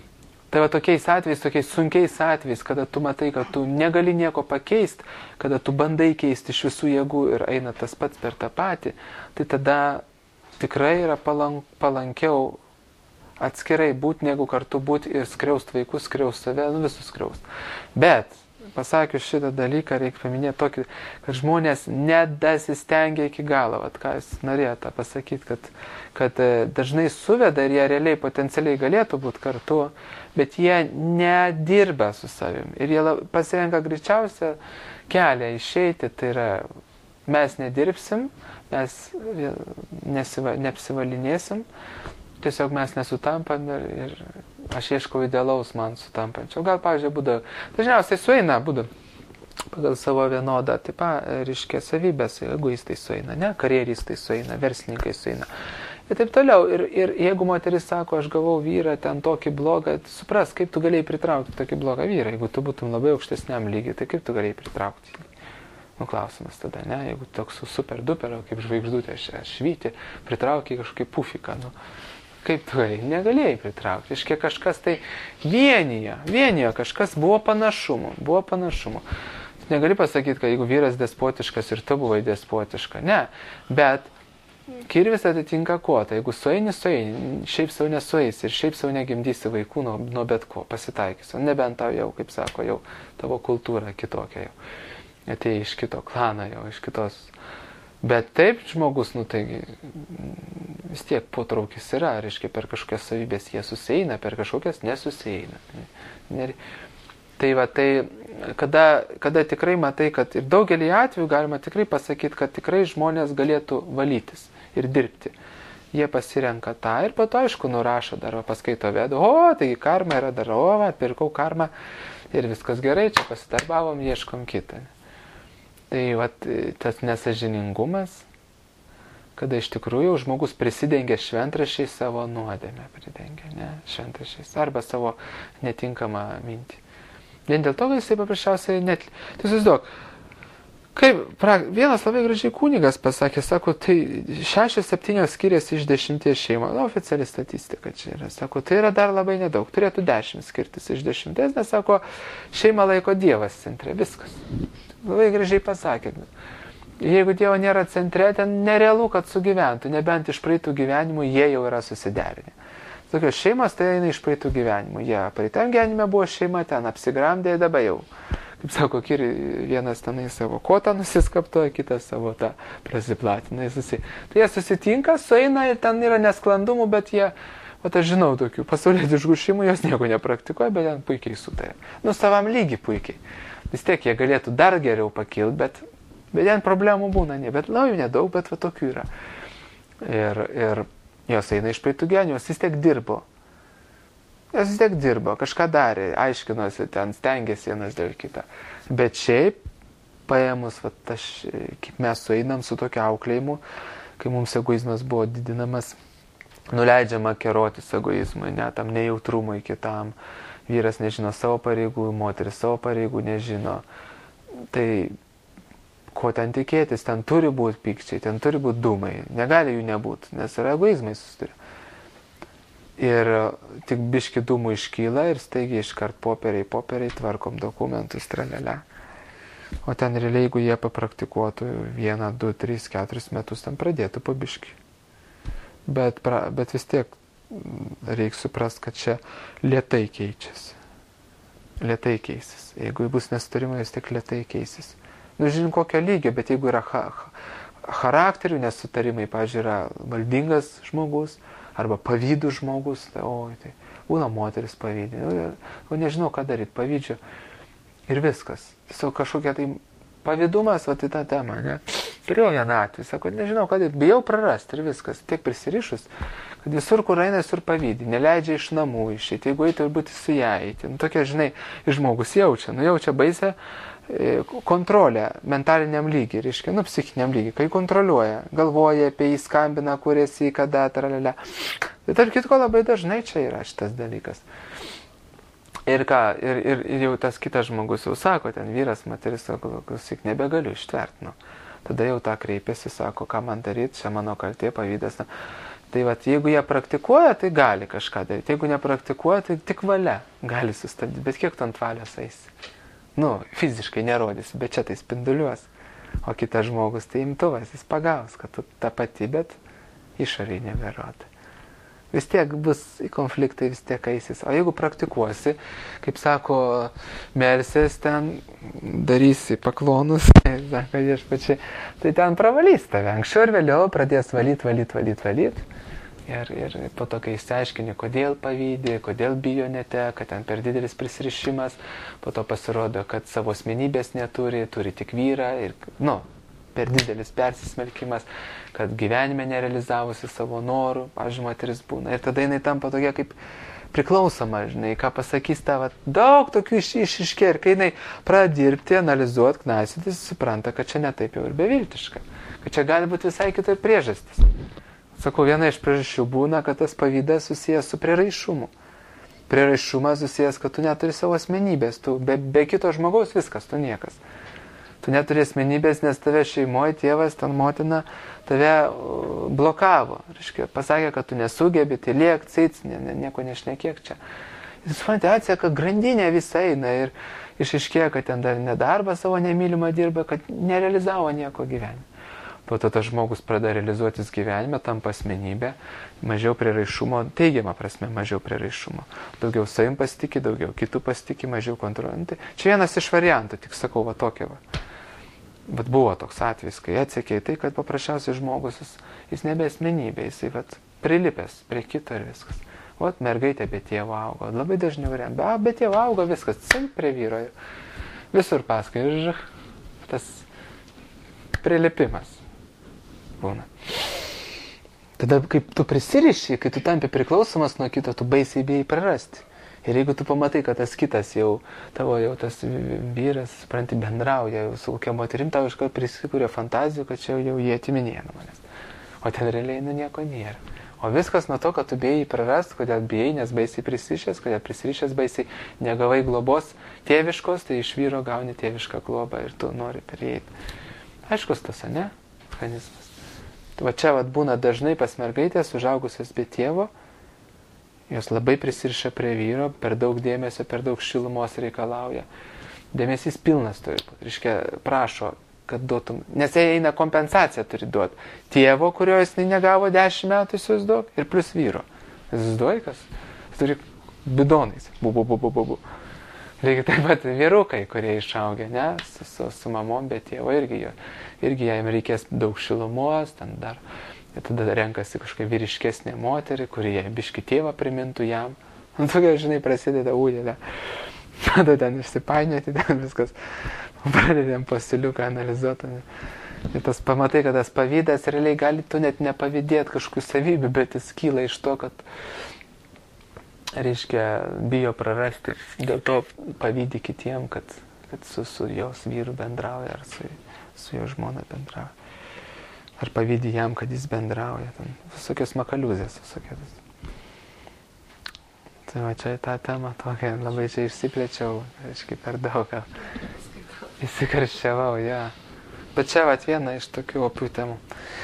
S1: Tai va tokiais atvejais, tokiais sunkiais atvejais, kada tu matai, kad tu negali nieko pakeisti, kada tu bandai keisti iš visų jėgų ir eina tas pats per tą patį, tai tada tikrai yra palank, palankiau atskirai būti, negu kartu būti ir skriaust vaikus, skriaust save, nu visus skriaust. Bet pasakius šitą dalyką, reikia paminėti tokį, kad žmonės nedasistengia iki galo, vat, ką jis norėjo tą pasakyti, kad, kad dažnai suveda ir jie realiai potencialiai galėtų būti kartu, bet jie nedirba su savim. Ir jie pasirenka greičiausią kelią išeiti, tai yra mes nedirbsim, mes nesiva, neapsivalinėsim, tiesiog mes nesutampam ir, ir aš ieškau idealaus man sutampančio. Gal, pavyzdžiui, būdavo, dažniausiai sueina, būdavo pagal savo vienodą, taip, reiškia, savybės, egoistai sueina, ne, karjeristai sueina, verslininkai sueina. Ir taip toliau. Ir, ir jeigu moteris sako, aš gavau vyrą ten tokį blogą, supras, kaip tu galėjai pritraukti tokį blogą vyrą. Jeigu tu būtum labai aukštesniam lygiai, tai kaip tu galėjai pritraukti? Nu, klausimas tada, ne, jeigu toks super duperio, kaip žvaigždutė švyti, pritraukia kažkokį pufiką, nu, kaip tu galėjai? Negalėjai pritraukti. Iškia kažkas tai vienijo, vienijo, kažkas buvo panašumų, buvo panašumų. Negali pasakyti, kad jeigu vyras despotiškas ir tu buvai despotiška, ne, bet kirvis atitinka kuotą, jeigu sueini, sueini, šiaip savo nesueisi ir šiaip savo negimdysi vaikų nuo, nuo bet ko, pasitaikysi, nebent tau jau, kaip sako, jau tavo kultūra kitokia jau, atėjai iš kito klano jau, iš kitos. Bet taip žmogus, nu taigi, vis tiek potraukis yra, reiškia, per kažkokias savybės jie susieina, per kažkokias nesusieina. Tai va, tai kada, kada tikrai matai, kad ir daugelį atvejų galima tikrai pasakyti, kad tikrai žmonės galėtų valytis ir dirbti. Jie pasirenka tą ir po to, aišku, nurašo dar, paskaito vedu, o, taigi karma yra dar, o, va, pirkau karmą ir viskas gerai, čia pasidarbavom, ieškom kitą. Tai va, tas nesažiningumas, kada iš tikrųjų žmogus prisidengia šventraščiais savo nuodėmę, pridengia, ne, šventraščiais, arba savo netinkamą mintį. Vien dėl to, kad jisai paprasčiausiai net... Tai susiduok, kaip pra... vienas labai gražiai kunigas pasakė, sako, tai šešios septynios skiriasi iš dešimties šeimą. Na, oficiali statistika čia yra. Sako, tai yra dar labai nedaug. Turėtų dešimt skirtis iš dešimties, nes, sako, šeima laiko Dievas centre. Viskas. Labai gražiai pasakė. Jeigu Dievo nėra centre, ten nerealu, kad sugyventų. Nebent iš praeitų gyvenimų jie jau yra susiderinę. Tokios šeimos tai eina iš praeitų gyvenimų. Jie praeitam gyvenime buvo šeima, ten apsigramdė, dabar jau. Kaip sako, kiri, vienas tenai savo kotą nusiskaptoja, kitas savo tą prasiplatina. Susi... Tai jie susitinka, sueina ir ten yra nesklandumų, bet jie, o aš žinau tokių pasaulietiškų šeimų, jos nieko nepraktikuoja, bet ten puikiai sutarė. Nu, savam lygiai puikiai. Vis tiek jie galėtų dar geriau pakilti, bet, bet ten problemų būna, ne, bet lau jų nedaug, bet va tokių yra. Ir, ir jos eina iš praeitų gyvenimų, jos vis tiek dirbo. Jos vis tiek dirbo, kažką darė, aiškinosi, ten stengiasi vienas dėl kitą. Bet šiaip, paėmus, va, aš, kaip mes sueinam su tokiu auklėjimu, kai mums egoizmas buvo didinamas, nuleidžiama kerotis egoizmui, ne, tam nejautrumui kitam. Vyras nežino savo pareigų, moteris savo pareigų nežino. Tai ko ten tikėtis, ten turi būti pykčiai, ten turi būti dūmai, negali jų nebūti, nes yra egoizmai susituri. Ir tik biški dūmų iškyla ir staigiai iškart popieriai, popieriai, tvarkom dokumentus, tralelę. O ten realiai, jeigu jie papraktikuotų vieną, du, tris, keturis metus, ten pradėtų po biški. Bet, pra, bet vis tiek reikia suprasti, kad čia lėtai keičiasi. Lėtai keisis. Jeigu bus nesutarimai, vis tiek lėtai keisis. Nu, žinom, kokio lygio, bet jeigu yra ha, ha, charakterių nesutarimai, pavyzdžiui, yra valdingas žmogus arba pavydų žmogus, tai, oi, tai būna moteris pavydė, nu, o nežinau, ką daryti, pavydžiu ir viskas. Tiesiog kažkokia tai pavydumas, va, tai tą temą, ne? Turėjau vieną atvejį, sako, nežinau, ką daryti, bijau prarasti ir viskas, tiek prisirišus, kad visur, kur eina, visur pavydį, neleidžia iš namų išeiti, jeigu eiti, būti su ją eiti. Nu, tokia, žinai, žmogus jaučia, nu, jaučia baisę kontrolę mentaliniam lygiai, reiškia, nu, psichiniam lygiai, kai kontroliuoja, galvoja apie jį, skambina, kur esi, kada, tralelė. Bet tarp kitko labai dažnai čia yra šitas dalykas. Ir ką, ir, ir, ir jau tas kitas žmogus jau sako, ten vyras, moteris, sako, klausyk, nebegaliu ištverti, nu. Tada jau tą kreipiasi, sako, ką man daryti, čia mano kaltė, pavydas. Tai vat, jeigu jie praktikuoja, tai gali kažką daryti. Jeigu nepraktikuoja, tai tik valia gali sustabdyti. Bet kiek tu ant valios eisi? Nu, fiziškai nerodysi, bet čia tai spinduliuos. O kitas žmogus tai imtuvas, jis pagaus, kad tu ta pati, bet išoriai neberodo. Vis tiek bus konfliktai, vis tiek eisis. O jeigu praktikuosi, kaip sako, melsies ten, darysi paklonus, sako viešpačiai, tai ten pravalys tave. Anksčiau ir vėliau pradės valyt, valyt, valyt, valyt. Ir, ir po to, kai išsiaiškini, kodėl pavydi, kodėl bijo neteka, kad ten per didelis prisirišimas, po to pasirodo, kad savo asmenybės neturi, turi tik vyrą ir, nu, per didelis persismelkimas, kad gyvenime nerealizavusi savo norų, pavyzdžiui, moteris būna. Ir tada jinai tampa tokia kaip priklausoma, žinai, ką pasakys tavo, daug tokių išiškė. Ir kai jinai pradeda dirbti, analizuoti, knaisytis, supranta, kad čia netaip jau ir beviltiška. Kad čia gali būti visai kitai priežastis. Sakau, viena iš priežasčių būna, kad tas pavydas susijęs su prieraišumu. Prieraišumas susijęs, kad tu neturi savo asmenybės, tu be, be kito žmogaus viskas, tu niekas. Tu neturi asmenybės, nes tave šeimoje tėvas, ten motina, tave blokavo. Reiškia, pasakė, kad tu nesugebi, tai liek, cits, ne, ne, nieko nešnekėk čia. Jis suprantate, atseka grandinė visą eina ir išaiškėjo, kad ten dar nedarbą savo nemylimą dirba, kad nerealizavo nieko gyvenime. Po to tas žmogus pradeda realizuotis gyvenime, tampa asmenybė, mažiau prieraišumo, teigiama prasme mažiau prieraišumo. Daugiau savim pasitikė, daugiau kitų pasitikė, mažiau kontroliuojant. Čia vienas iš variantų, tik sakau, va tokia va. Bet buvo toks atvejis, kai atsekė tai, kad paprasčiausiai žmogus, jis, jis nebe asmenybė, jisai vat, prilipęs prie kito ir viskas. Vat mergaitė be tėvo augo, labai dažniau variant, be, be tėvo augo viskas, cink prie vyro. Visur paskai ir tas prilipimas būna. Tada, kaip tu prisiriši, kai tu tampi priklausomas nuo kito, tu baisiai bijai prarasti. Ir jeigu tu pamatai, kad tas kitas jau, tavo jau tas vyras, supranti, bendrauja, jau su kokia moterim, tau iškart prisikūrė fantazijų, kad čia jau jie atiminėja nuo manęs. O ten realiai nu nieko nėra. O viskas nuo to, kad tu bijai prarasti, kodėl bijai, nes baisiai prisirišęs, kodėl prisirišęs baisiai negavai globos tėviškos, tai iš vyro gauni tėvišką globą ir tu nori prieiti. Aiškus tas, ne? Mechanizmas. Va čia vat būna dažnai pas mergaitės užaugusios be tėvo, jos labai prisiriša prie vyro, per daug dėmesio, per daug šilumos reikalauja. Dėmesys pilnas turi būti, reiškia, prašo, kad duotum, nes jie eina kompensaciją turi duoti. Tėvo, kurio jis negavo dešimt metų, jis duok, ir plus vyro. Jis duoikas, jis turi bidonais, bu, bu, bu, bu, bu, bu. Reikia taip pat vyrukai, kurie išaugę, ne, su, su, su mamom, bet tėvo irgi jo. Irgi jam reikės daug šilumos, ten dar. Ir tada renkasi kažkokia vyriškesnė moterį, kuri jai biški tėvą primintų jam. Nu, tokia, žinai, prasideda ūdėlė. Tada ten išsipainioti, ten viskas. Pradedėm pasiliuką analizuoti. Ir tas pamatai, kad tas pavydas realiai gali tu net nepavydėti kažkokių savybių, bet jis kyla iš to, kad reiškia, bijo prarasti, dėl to pavydi kitiem, kad, kad su, su jos vyru bendrauja, ar su, su jo žmona bendrauja. Ar pavydi jam, kad jis bendrauja. Ten visokios makaliuzės, visokios. Tai va čia tą temą tokia, labai čia išsiplėčiau, aiškiai per daug, įsikarščiavau, ja. Bet čia va viena iš tokių opių temų.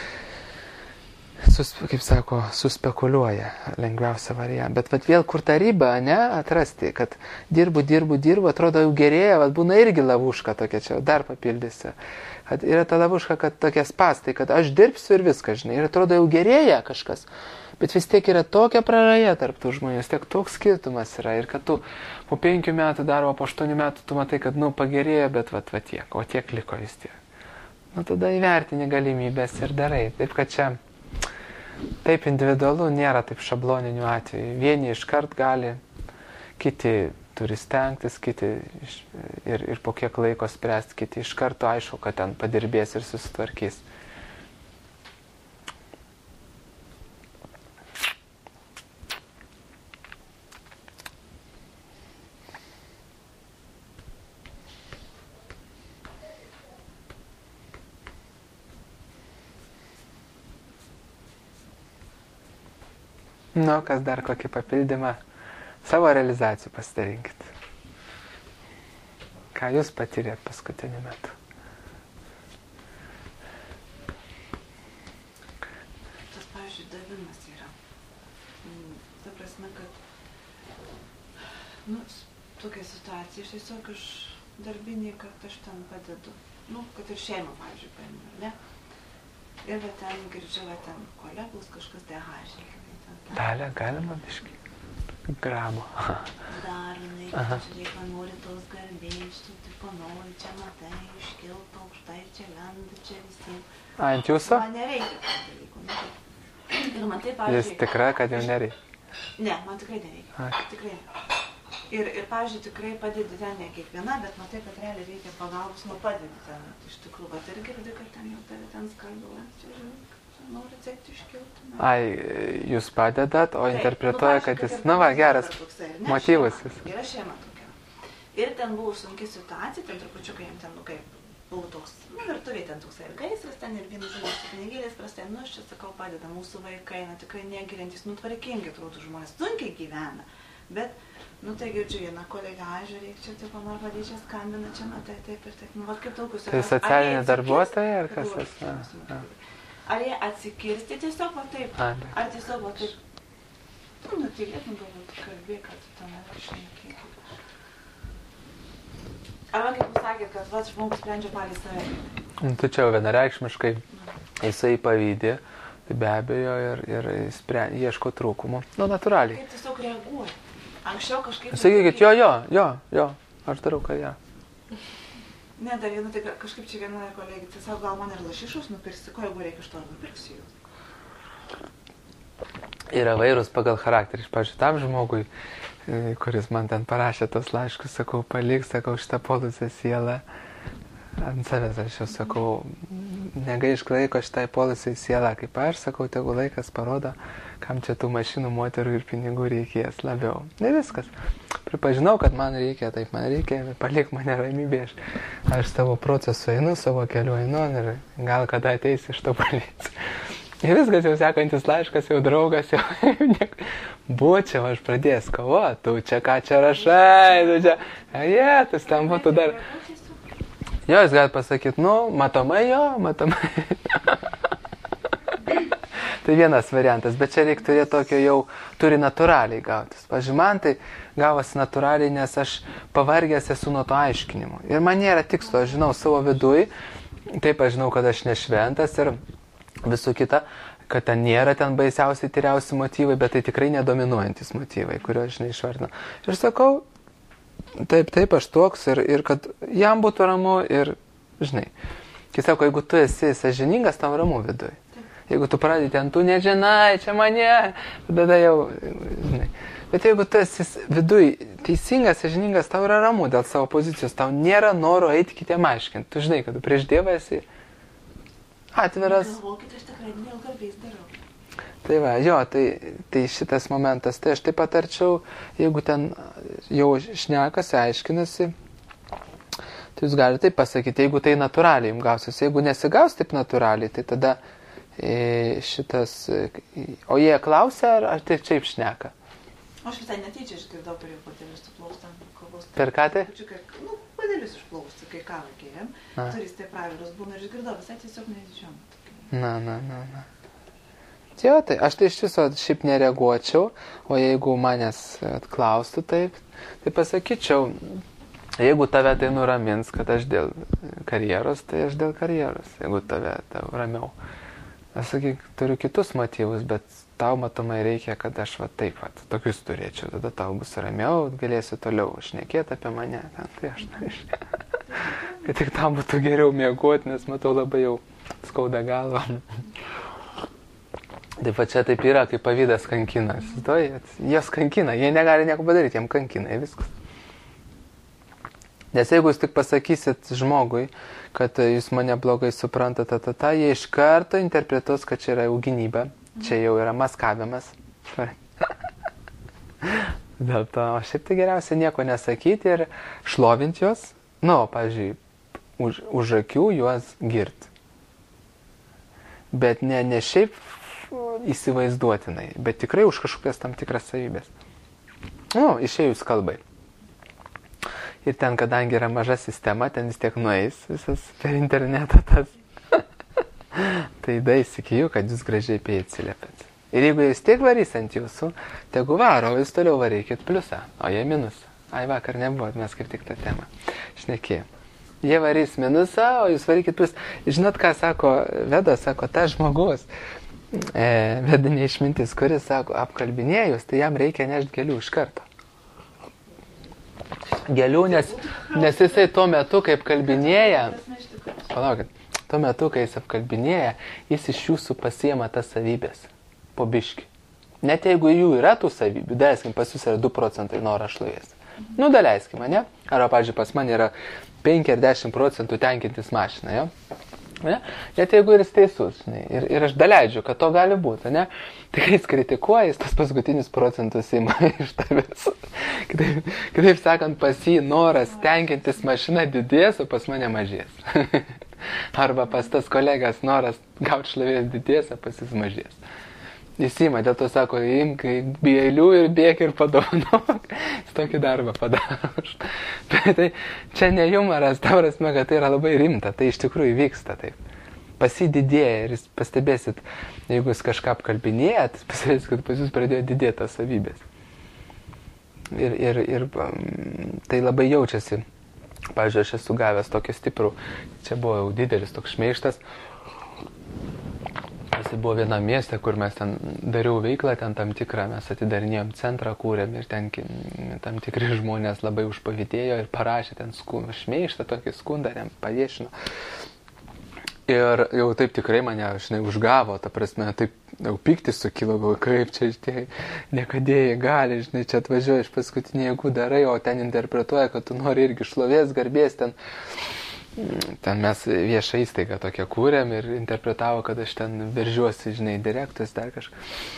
S1: Sus, kaip sako, suspekuliuoja lengviausią variantą. Bet vat vėl kur tą ribą, ne, atrasti, kad dirbu, dirbu, dirbu, atrodo jau gerėja, vat būna irgi lavuška tokia, čia dar papildysiu. Kad yra ta lavuška, kad tokie spastai, kad aš dirbsiu ir viskas, žinai, ir atrodo jau gerėja kažkas. Bet vis tiek yra tokia praraja tarp tų žmonių, vis tiek toks skirtumas yra. Ir kad tu po penkių metų darbo, po aštuonių metų tu matai, kad, nu, pagerėjo, bet vat, vat tiek, o tiek liko vis tiek. Nu, tada įvertini galimybės ir darai. Taip, kad čia taip individualu, nėra taip šabloninių atvejų. Vieni iškart gali, kiti turi stengtis, kiti iš, ir, ir po kiek laiko spręsti, kiti iš karto aišku, kad ten padirbės ir susitvarkys. Nu, kas dar kokį papildymą, savo realizacijų pasidarinkit. Ką jūs patyrėt paskutiniu metu?
S2: Tas, pavyzdžiui, davimas yra.
S3: ta prasme, kad, nu, tokia situacija, aš tiesiog iš darbinį, kad aš ten padedu, nu, kad ir šeimą, pavyzdžiui, paėmė, ne? Ir va ten girdžiu, va ten kolegos kažkas dehažė.
S1: Dalia, galima biškai? Gramo.
S3: Daronai, žiūrėk, man nori tos garbės, tu tipo nori, čia matai, iškilto aukštai, čia lenda, čia visiems.
S1: A, ant jūsų?
S3: Man nereikia tų dalykų. Ne? Ir man taip, pavyzdžiui...
S1: Jis tikra, kad jau nereikia?
S3: Ne, man tikrai nereikia.
S1: A.
S3: Tikrai ne. Ir, ir, pavyzdžiui, tikrai padedi ten ne kiekviena, bet matai, kad realiai reikia pagalbos, nu padedi ten. Iš tikrųjų, bet ir girdi, kad ten jau tave ten skalduoja. Čia, žinai, nori atsiekti iškilti.
S1: Ai, jūs padedat, o interpretuoja, kad jis, nu va, geras motyvas jis.
S3: Yra šeima tokia. Ir ten buvo sunki situacija, ten trupučiukai jam ten, nu kaip, buvo toks, nu virtuviai ten toksai ir gaisras, ten ir vienu žodžiu su pinigėlės prastai, nu aš čia sakau, padeda mūsų vaikai, na tikrai negeriantys, nu tvarkingi, atrodo, žmonės sunkiai gyvena. Bet, nu tai girdžiu, viena kolega, žiūrėk, čia tipo nori padėti, čia skambina, čia matai, taip ir taip, nu va kaip tokius.
S1: Tai socialinė darbuotoja ar kas jis?
S3: Ar jie atsikirsti tiesiog va taip, ar tiesiog va taip, nu, nutylėt, nu, galbūt kalbėk, kad tu ten šnekėk. Ar man kaip jūs sakėt, kad va, žmogus sprendžia patys save?
S1: Tu čia jau vienareikšmiškai, jisai pavydė, tai be abejo ir, ir sprend, ieško trūkumų, nu, natūraliai.
S3: Kaip tiesiog reaguoja? Anksčiau kažkaip...
S1: Sakykit, jo, jo, jo, jo, aš darau, kad ją.
S3: Ne, dar viena, tai kažkaip čia viena kolegė, tai savo, gal man ir lašišus nupirksi, ko jeigu reikia iš to, nupirksi jų.
S1: Yra vairūs pagal charakterį. Pavyzdžiui, tam žmogui, kuris man ten parašė tos laiškus, sakau, palik, sakau, šitą polusią sielą ant savęs, aš jau sakau, negaišk laiko šitai polusiai sielą, kaip aš sakau, tegu laikas parodo, kam čia tų mašinų, moterų ir pinigų reikės labiau. Ne viskas. Pripažinau, kad man reikia, taip man reikia, palik mane ramybėje, aš, aš savo procesu einu, savo keliu einu ir gal kada ateis iš to palyts. Ir viskas jau sekantis laiškas, jau draugas, jau būčiau, aš pradėjęs kovoti, tu čia ką čia rašai, tu čia, je, tas ten būtų dar. Jo, jūs galite pasakyti, nu, matomai jo, matomai. Tai vienas variantas, bet čia reikia turėti tokio jau, turi natūraliai gautis. Pavyzdžiui, man tai gavosi natūraliai, nes aš pavargęs esu nuo to aiškinimo. Ir man nėra tikslo, aš žinau savo viduj, taip aš žinau, kad aš nešventas ir visų kita, kad ten nėra ten baisiausiai tyriausi motyvai, bet tai tikrai nedominuojantis motyvai, kurio aš neišvardinu. Ir sakau, taip, taip, aš toks ir, ir kad jam būtų ramu ir, žinai, kai sako, jeigu tu esi sąžiningas, tau ramu viduj. Jeigu tu pradedi ten, tu nežinai, čia mane, tada jau, žinai. Bet jeigu tu esi viduj teisingas, sąžiningas, tau yra ramu dėl savo pozicijos, tau nėra noro eiti kitiem aiškinti. Tu žinai, kad tu prieš Dievą esi atviras.
S3: Galvokit, aš tikrai dėl garbės darau.
S1: Tai va, jo, tai, tai šitas momentas, tai aš taip patarčiau, jeigu ten jau šnekasi, aiškinasi, tai jūs galite taip pasakyti, jeigu tai natūraliai jums gausis, jeigu nesigaus taip natūraliai, tai tada e, šitas, o jie klausia, ar, ar taip šiaip šneka?
S3: Aš visai netyčia išgirdau per jų padėlius suplaustą kavos.
S1: Per ką tai?
S3: Nu, padėlius išplaustą, kai kavą gėrėm, turės tai pravirus būna ir išgirdau, visai tiesiog netyčiom.
S1: Na, na, na, na. Jo, tai aš tai iš viso šiaip nereaguočiau, o jeigu manęs klaustų taip, tai pasakyčiau, jeigu tave tai nuramins, kad aš dėl karjeros, tai aš dėl karjeros, jeigu tave tau ramiau. Aš sakyk, turiu kitus motyvus, bet tau matomai reikia, kad aš va taip pat, tokius turėčiau, tada tau bus ramiau, galėsiu toliau šnekėti apie mane, ten, tai aš norėčiau, kad tik tam būtų geriau miegoti, nes matau labai jau skauda galvą. Taip pat čia taip yra, kaip pavydas kankina. Jos kankina, jie negali nieko padaryti, jiem kankina, viskas. Nes jeigu jūs tik pasakysit žmogui, kad jūs mane blogai suprantate, ta, ta, jie iš karto interpretuos, kad čia yra jau gynybė, čia jau yra maskavimas. Dėl to, o šiaip tai geriausia nieko nesakyti ir šlovinti juos, nu, pavyzdžiui, už, už akių juos girti. Bet ne, ne šiaip įsivaizduotinai, bet tikrai už kažkokias tam tikras savybės. Nu, išėjus kalbai. Ir ten, kadangi yra maža sistema, ten vis tiek nueis visas per internetą tas. Tai da įsikiju, kad jūs gražiai apie jį atsiliepėt. Ir jeigu jis tiek varys ant jūsų, tegu varo, o jūs toliau varykit pliusą, o jie minusą. Ai, vakar nebuvo, mes kaip tik tą temą šnekėjom. Jie varys minusą, o jūs varykit pliusą. Žinot, ką sako Veda, sako, ta žmogus, e, vedinė išmintis, kuris sako, apkalbinėjus, tai jam reikia nešti gėlių iš karto. Gėlių, nes, nes jisai tuo metu, kaip kalbinėja, palaukit, tuo metu, kai jis apkalbinėja, jis iš jūsų pasiema tas savybės, po biškį. Net jeigu jų yra tų savybių, daleiskim, pas jūs yra du procentai noro šlovės. Nu, daleiskim, ne? Arba, pavyzdžiui, pas man yra penki ar dešimt procentų tenkintis mašiną, jo? Ne? Net jeigu ir jis teisus, žinai, ir, ir aš daleidžiu, kad to gali būti, ne? Tai kai jis kritikuoja, jis tas paskutinis procentus įma iš tavęs. Kitaip, kitaip sakant, pas jį noras tenkintis mašiną didės, o pas mane mažės. Arba pas tas kolegas noras gauti šlovės didės, o pas jis mažės. Jis įma, dėl to sako, imk bėlių ir bėk ir padovanok. Jis tokį darbą padaro. Bet tai čia ne jumoras, ta prasme, kad tai yra labai rimta, tai iš tikrųjų vyksta taip. Pasididėja ir jūs pastebėsit, jeigu jūs kažką apkalbinėjat, pastebėsit, kad pas jūs pradėjo didėti tas savybės. Ir, ir, ir tai labai jaučiasi. Pavyzdžiui, aš esu gavęs tokį stiprų, čia buvo jau didelis toks šmeižtas. Jis buvo vienam mieste, kur mes ten dariau veiklą, ten tam tikrą, mes atidarinėjom centrą, kūrėm ir ten tam tikri žmonės labai užpavydėjo ir parašė ten skundą, šmeižtą tokį skundą, ten paviešino. Ir jau taip tikrai mane, žinai, užgavo, ta prasme, taip jau piktis sukilo, galvoju, kaip čia šitie niekadėjai gali, žinai, čia atvažiuoja iš paskutinių jėgų darai, o ten interpretuoja, kad tu nori irgi šlovės, garbės, ten... Ten mes viešą įstaigą tokią kūrėm ir interpretavo, kad aš ten veržiuosi, žinai, direktorius, dar kažką.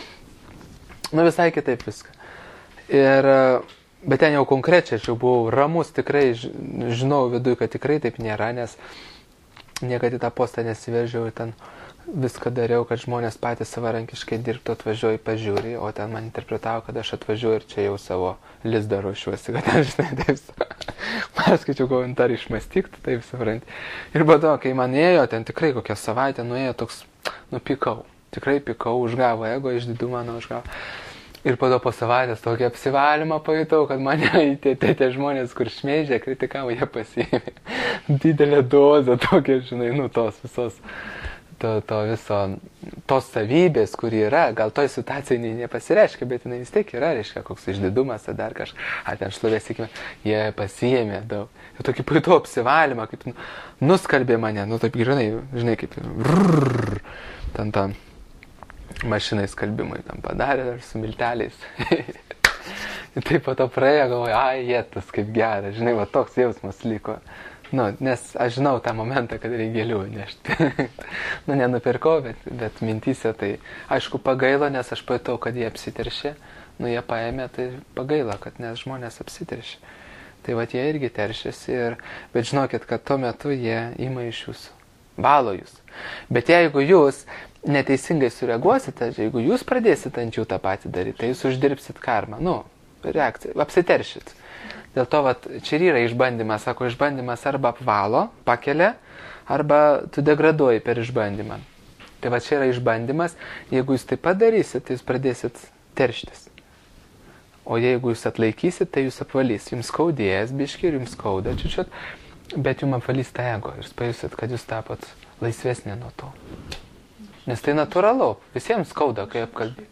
S1: Nu, visai kitaip viską. Ir, bet ten jau konkrečiai, aš jau buvau ramus, tikrai žinau viduj, kad tikrai taip nėra, nes niekada į tą postą nesiveržiau ir ten viską dariau, kad žmonės patys savarankiškai dirbtų, atvažiuoju, pažiūri, o ten man interpretavo, kad aš atvažiuoju ir čia jau savo lizdą ruošiuosi, kad aš, žinai, taip, perskaičiau komentarį, išmastyk, taip, supranti. Ir po to, kai man ėjo, ten tikrai kokią savaitę nuėjo toks, nupikau, tikrai pikau, užgavo ego, išdidumą, nu, užgavo. Ir po to po savaitės tokį apsivalymą pajutau, kad mane tie, tie, tie žmonės, kur šmeižė, kritikavo, jie pasiėmė. Didelė dozė tokia, žinai, nu, tos visos... To, to viso, tos savybės, kuri yra, gal toj situacijai ne, nepasireiškia, bet jinai vis tiek yra, reiškia, koks išdidumas, ar dar kažką, ar ten šlovės, sakykime, jie pasiėmė daug. Ir tokį pajutau apsivalymą, kaip nuskalbė mane, nu taip grinai, žinai, kaip rrrr, ten tą mašinai skalbimui tam padarė, dar su milteliais. Ir taip po to praėjo, galvoju, ai, jėtas, kaip geras, žinai, va toks jausmas liko. Nu, nes aš žinau tą momentą, kad reikia gėlių nešti. Nu, nenupirkau, bet, bet mintyse tai, aišku, pagailo, nes aš pajutau, kad jie apsiteršė. Nu, jie paėmė, tai pagailo, kad nes žmonės apsiteršė. Tai va, jie irgi teršėsi, ir, bet žinokit, kad tuo metu jie ima iš jūsų. Valo jūs. Bet jeigu jūs neteisingai sureaguosite, jeigu jūs pradėsite ant jų tą patį daryti, tai jūs uždirbsit karmą. Nu, reakciją, apsiteršit. Dėl to, vat, čia yra išbandymas, sako, išbandymas arba apvalo, pakelia, arba tu degraduoji per išbandymą. Tai va, čia yra išbandymas, jeigu jūs tai padarysit, tai jūs pradėsit terštis. O jeigu jūs atlaikysit, tai jūs apvalys. Jums skaudės biški ir jums skauda čiučiut, bet jums apvalys tą ego ir jūs pajusit, kad jūs tapot laisvesnė nuo to. Nes tai natūralu, visiems skauda, kai apkalbė.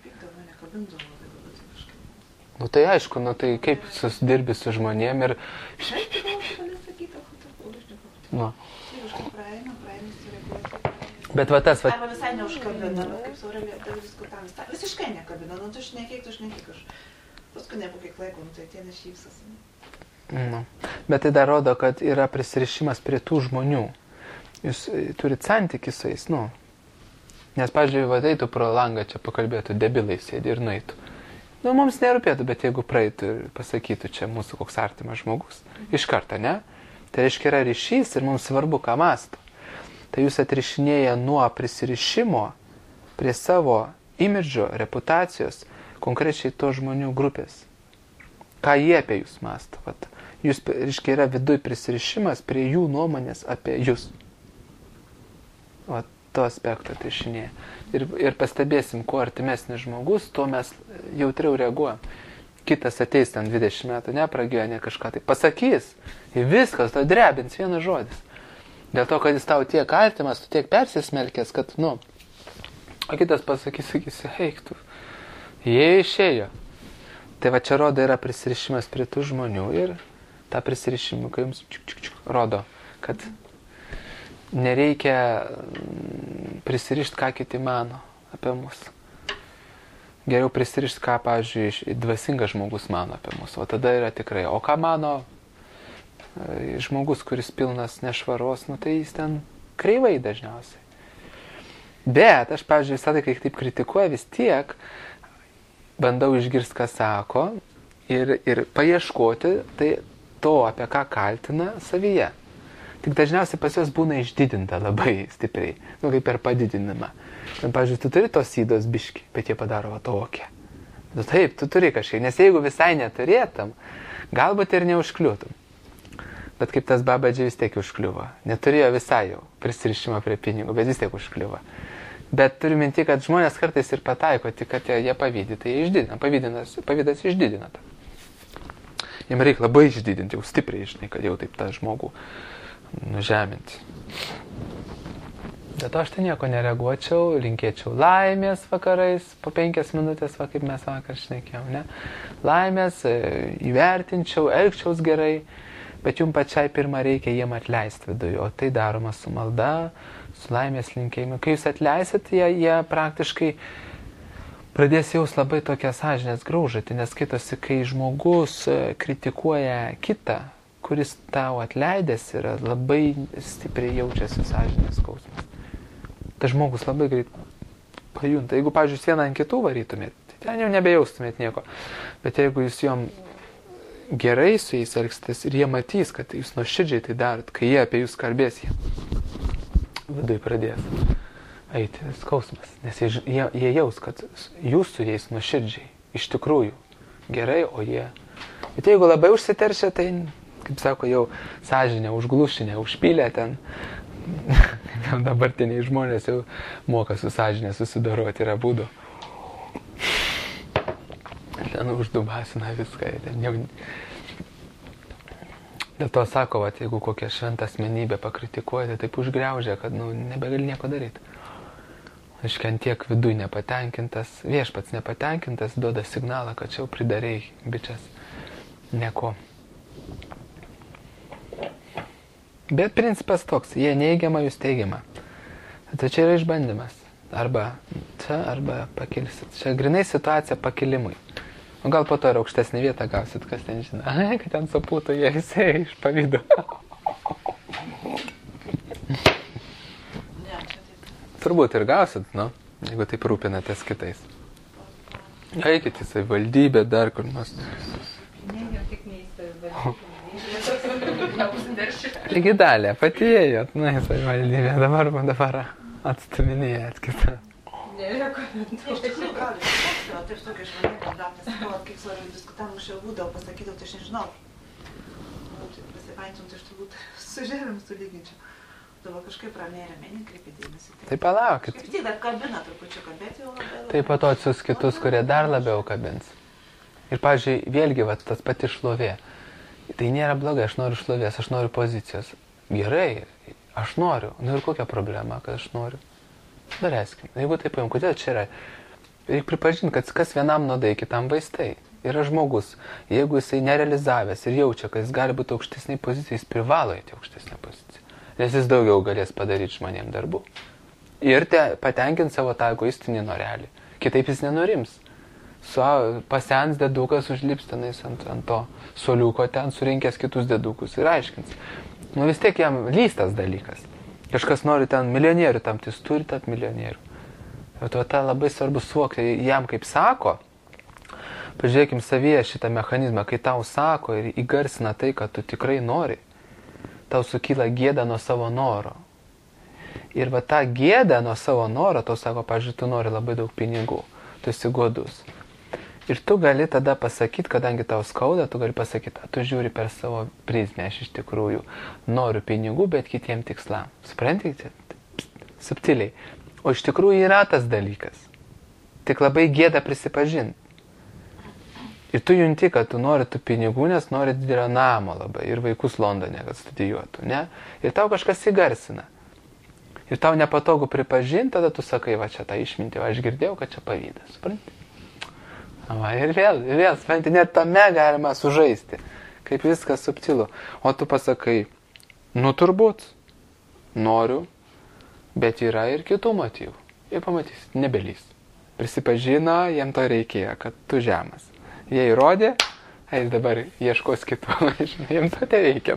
S1: Nu tai aišku, nu tai kaip susidirbi su žmonėm ir... Nu. Bet va tas va...
S3: Arba visai neužkabina, kaip Saurelė diskutavis. Visiškai nekabina, nu tu šnekėk, tu šnekėk aš. Paskui ne po kiek laiko, nu tai tie nešypsas.
S1: Nu. Bet tai dar rodo, kad yra prisirišimas prie tų žmonių. Jūs turit santykį su jais, nu. Nes, pavyzdžiui, va eitų pro langą čia pakalbėtų, debilai sėdi ir nueitų. Nu, mums nerūpėtų, bet jeigu praeitų ir pasakytų čia mūsų koks artimas žmogus, iš karto, ne? Tai reiškia yra ryšys ir mums svarbu, ką mąsto. Tai jūs atrišinėja nuo prisirišimo prie savo imidžo, reputacijos, konkrečiai to žmonių grupės. Ką jie apie jūs mąsto. Vat, jūs, reiškia, yra viduj prisirišimas prie jų nuomonės apie jūs. Vat, to aspekto atrišinėja. Ir, ir pastebėsim, kuo artimesnis žmogus, tuo mes jautriau reaguojam. Kitas ateis ten dvidešimt metų, nepragyvenė kažką tai pasakys. Ir viskas, to drebins vienas žodis. Dėl to, kad jis tau tiek artimas, tu tiek persismelkęs, kad, nu, o kitas pasakys, sakysi, eik tu, jie išėjo. Tai va čia rodo yra prisirišimas prie tų žmonių ir tą prisirišimą, kai jums čiuk, čiuk, čiuk, rodo, kad nereikia prisirišti, ką kiti mano apie mus. Geriau prisirišti, ką, pavyzdžiui, dvasingas žmogus mano apie mus. O tada yra tikrai, o ką mano žmogus, kuris pilnas nešvaros, nu tai jis ten kreivai dažniausiai. Bet aš, pavyzdžiui, visada, kai taip kritikuoju, vis tiek bandau išgirsti, ką sako ir, ir paieškoti tai to, apie ką kaltina savyje. Tik dažniausiai pas juos būna išdidinta labai stipriai, nu kaip per padidinimą. Bet, pavyzdžiui, tu turi tos įdos biški, bet jie padaro va tokią. Nu taip, tu turi kažkaip, nes jeigu visai neturėtum, galbūt ir neužkliūtum. Bet kaip tas babadžiai vis tiek užkliuvo. Neturėjo visai jau prisirišimą prie pinigų, bet vis tiek užkliuvo. Bet turiu minti, kad žmonės kartais ir pataiko, tik kad jie, jie pavydį, tai jie išdidina. Pavydas, pavydas išdidina tą. Jiem reikia labai išdidinti, jau stipriai, žinai, kad jau taip tą žmogų nužeminti. Dėl to aš tai nieko nereaguočiau, linkėčiau laimės vakarais, po penkias minutės, va kaip mes vakar šnekėjom, ne? Laimės, įvertinčiau, elgčiaus gerai. Bet jums pačiai pirmą reikia jiem atleisti viduje, o tai daroma su malda, su laimės linkėjimu. Kai jūs atleisit, jie, jie praktiškai pradės jaus labai tokią sąžinės graužatį, nes skaitosi, kai žmogus kritikuoja kitą, kuris tau atleidęs yra, labai stipriai jaučiasi sąžinės skausmas. Tas žmogus labai greit pajunta. Jeigu, pavyzdžiui, vieną ant kitų varytumėt, tai ten jau nebejaustumėt nieko. Bet jeigu jūs jom gerai su jais elgsitės ir jie matys, kad jūs nuoširdžiai tai darot, kai jie apie jūs kalbės, jie vidui pradės eiti skausmas, nes jie, jie, jie jaus, kad jūs su jais nuoširdžiai, iš tikrųjų gerai, o jie. Bet jeigu labai užsiteršia, tai, kaip sako, jau sąžinė, užglušinė, užpylė ten, dabartiniai žmonės jau moka su sąžinė susidoroti, yra būdų. Ten uždubasina viską. Ten jau... Dėl to sako, vat, jeigu kokią šventą asmenybę pakritikuoja, tai taip užgriaužia, kad nu, nebegali nieko daryti. Aiškiai, ant tiek viduj nepatenkintas, viešpats nepatenkintas, duoda signalą, kad čia jau pridarėjai, bičias, nieko. Bet principas toks, jie neigiama, jūs teigiama. Tai čia yra išbandymas. Arba čia, arba pakilsit. Čia grinai situacija pakilimui. O gal po to ir aukštesnį vietą gausit, kas ten žino. Ai, kad ten supūtų jie visi iš pavydo. Turbūt ir gausit, nu, jeigu taip rūpinatės kitais. Eikit į savivaldybę, dar kur nors.
S2: Ne, jau tik ne į savivaldybę.
S1: Taigi dalė, pati ėjot, na, į savivaldybę, dabar, dabar atstuminėjat kitą.
S3: Iš tikrųjų, gal ir toks, o taip tokia žmonė, kad dar nesakau, kaip svarbiai diskutavom, aš jau būdavau pasakydavau, tai aš nežinau. Pasipaintum, tai aš turbūt su žemėm sulyginčiau. Dabar kažkaip ramiai ramiai nekreipė dėmesį.
S1: Tai palaukit.
S3: Kaip tik dar kabina trupučiuką, bet jau labai labai.
S1: Tai po to atsius kitus, kurie dar labiau kabins. Ir, pavyzdžiui, vėlgi, va, tas pati šlovė. Tai nėra blogai, aš noriu šlovės, aš noriu pozicijos. Gerai, aš noriu. Nu ir kokia problema, kad aš noriu? Daleiskim. Jeigu taip paim, kodėl čia yra? Reikia pripažinti, kad kas vienam nuodai, kitam vaistai. Yra žmogus, jeigu jisai nerealizavęs ir jaučia, kad jis gali būti aukštesniai pozicijai, jis privalo įti aukštesnę poziciją. Nes jis daugiau galės padaryti žmonėm darbų. Ir te patenkinti savo tą egoistinį norelį. Kitaip jis nenurims. Su, pasens dedukas užlips tenais ant, ant to soliuko ten, surinkęs kitus dedukus ir aiškins. Nu vis tiek jam lystas dalykas. Kažkas nori ten milijonierių, tam tai jis turi tapti milijonierių. Ir to tą labai svarbu suvokti. Jam kaip sako, pažiūrėkim savyje šitą mechanizmą, kai tau sako ir įgarsina tai, kad tu tikrai nori, tau sukyla gėda nuo savo noro. Ir va tą gėdą nuo savo noro, tau sako, pažiūrėk, tu nori labai daug pinigų, tu esi godus. Ir tu gali tada pasakyti, kadangi tau skauda, tu gali pasakyti, tu žiūri per savo prizmę, aš iš tikrųjų noriu pinigų, bet kitiem tikslam. Suprantate? subtiliai. O iš tikrųjų yra tas dalykas. Tik labai gėda prisipažinti. Ir tu junti, kad tu nori tų pinigų, nes nori didelio namo labai. Ir vaikus Londone, kad studijuotų, ne? Ir tau kažkas įgarsina. Ir tau nepatogu pripažinti, tada tu sakai, va čia tą išmintį, va aš girdėjau, kad čia pavydas. Supranti? Va, ir vėl, ir vėl, supranti, net tame galima sužaisti. Kaip viskas subtilu. O tu pasakai, nu turbūt, noriu, bet yra ir kitų motyvų. Jie pamatys, nebelys. Prisipažino, jiem to reikėjo, kad tu žemas. Jie įrodė, eis dabar ieškos kitų, jiem to te veikiam.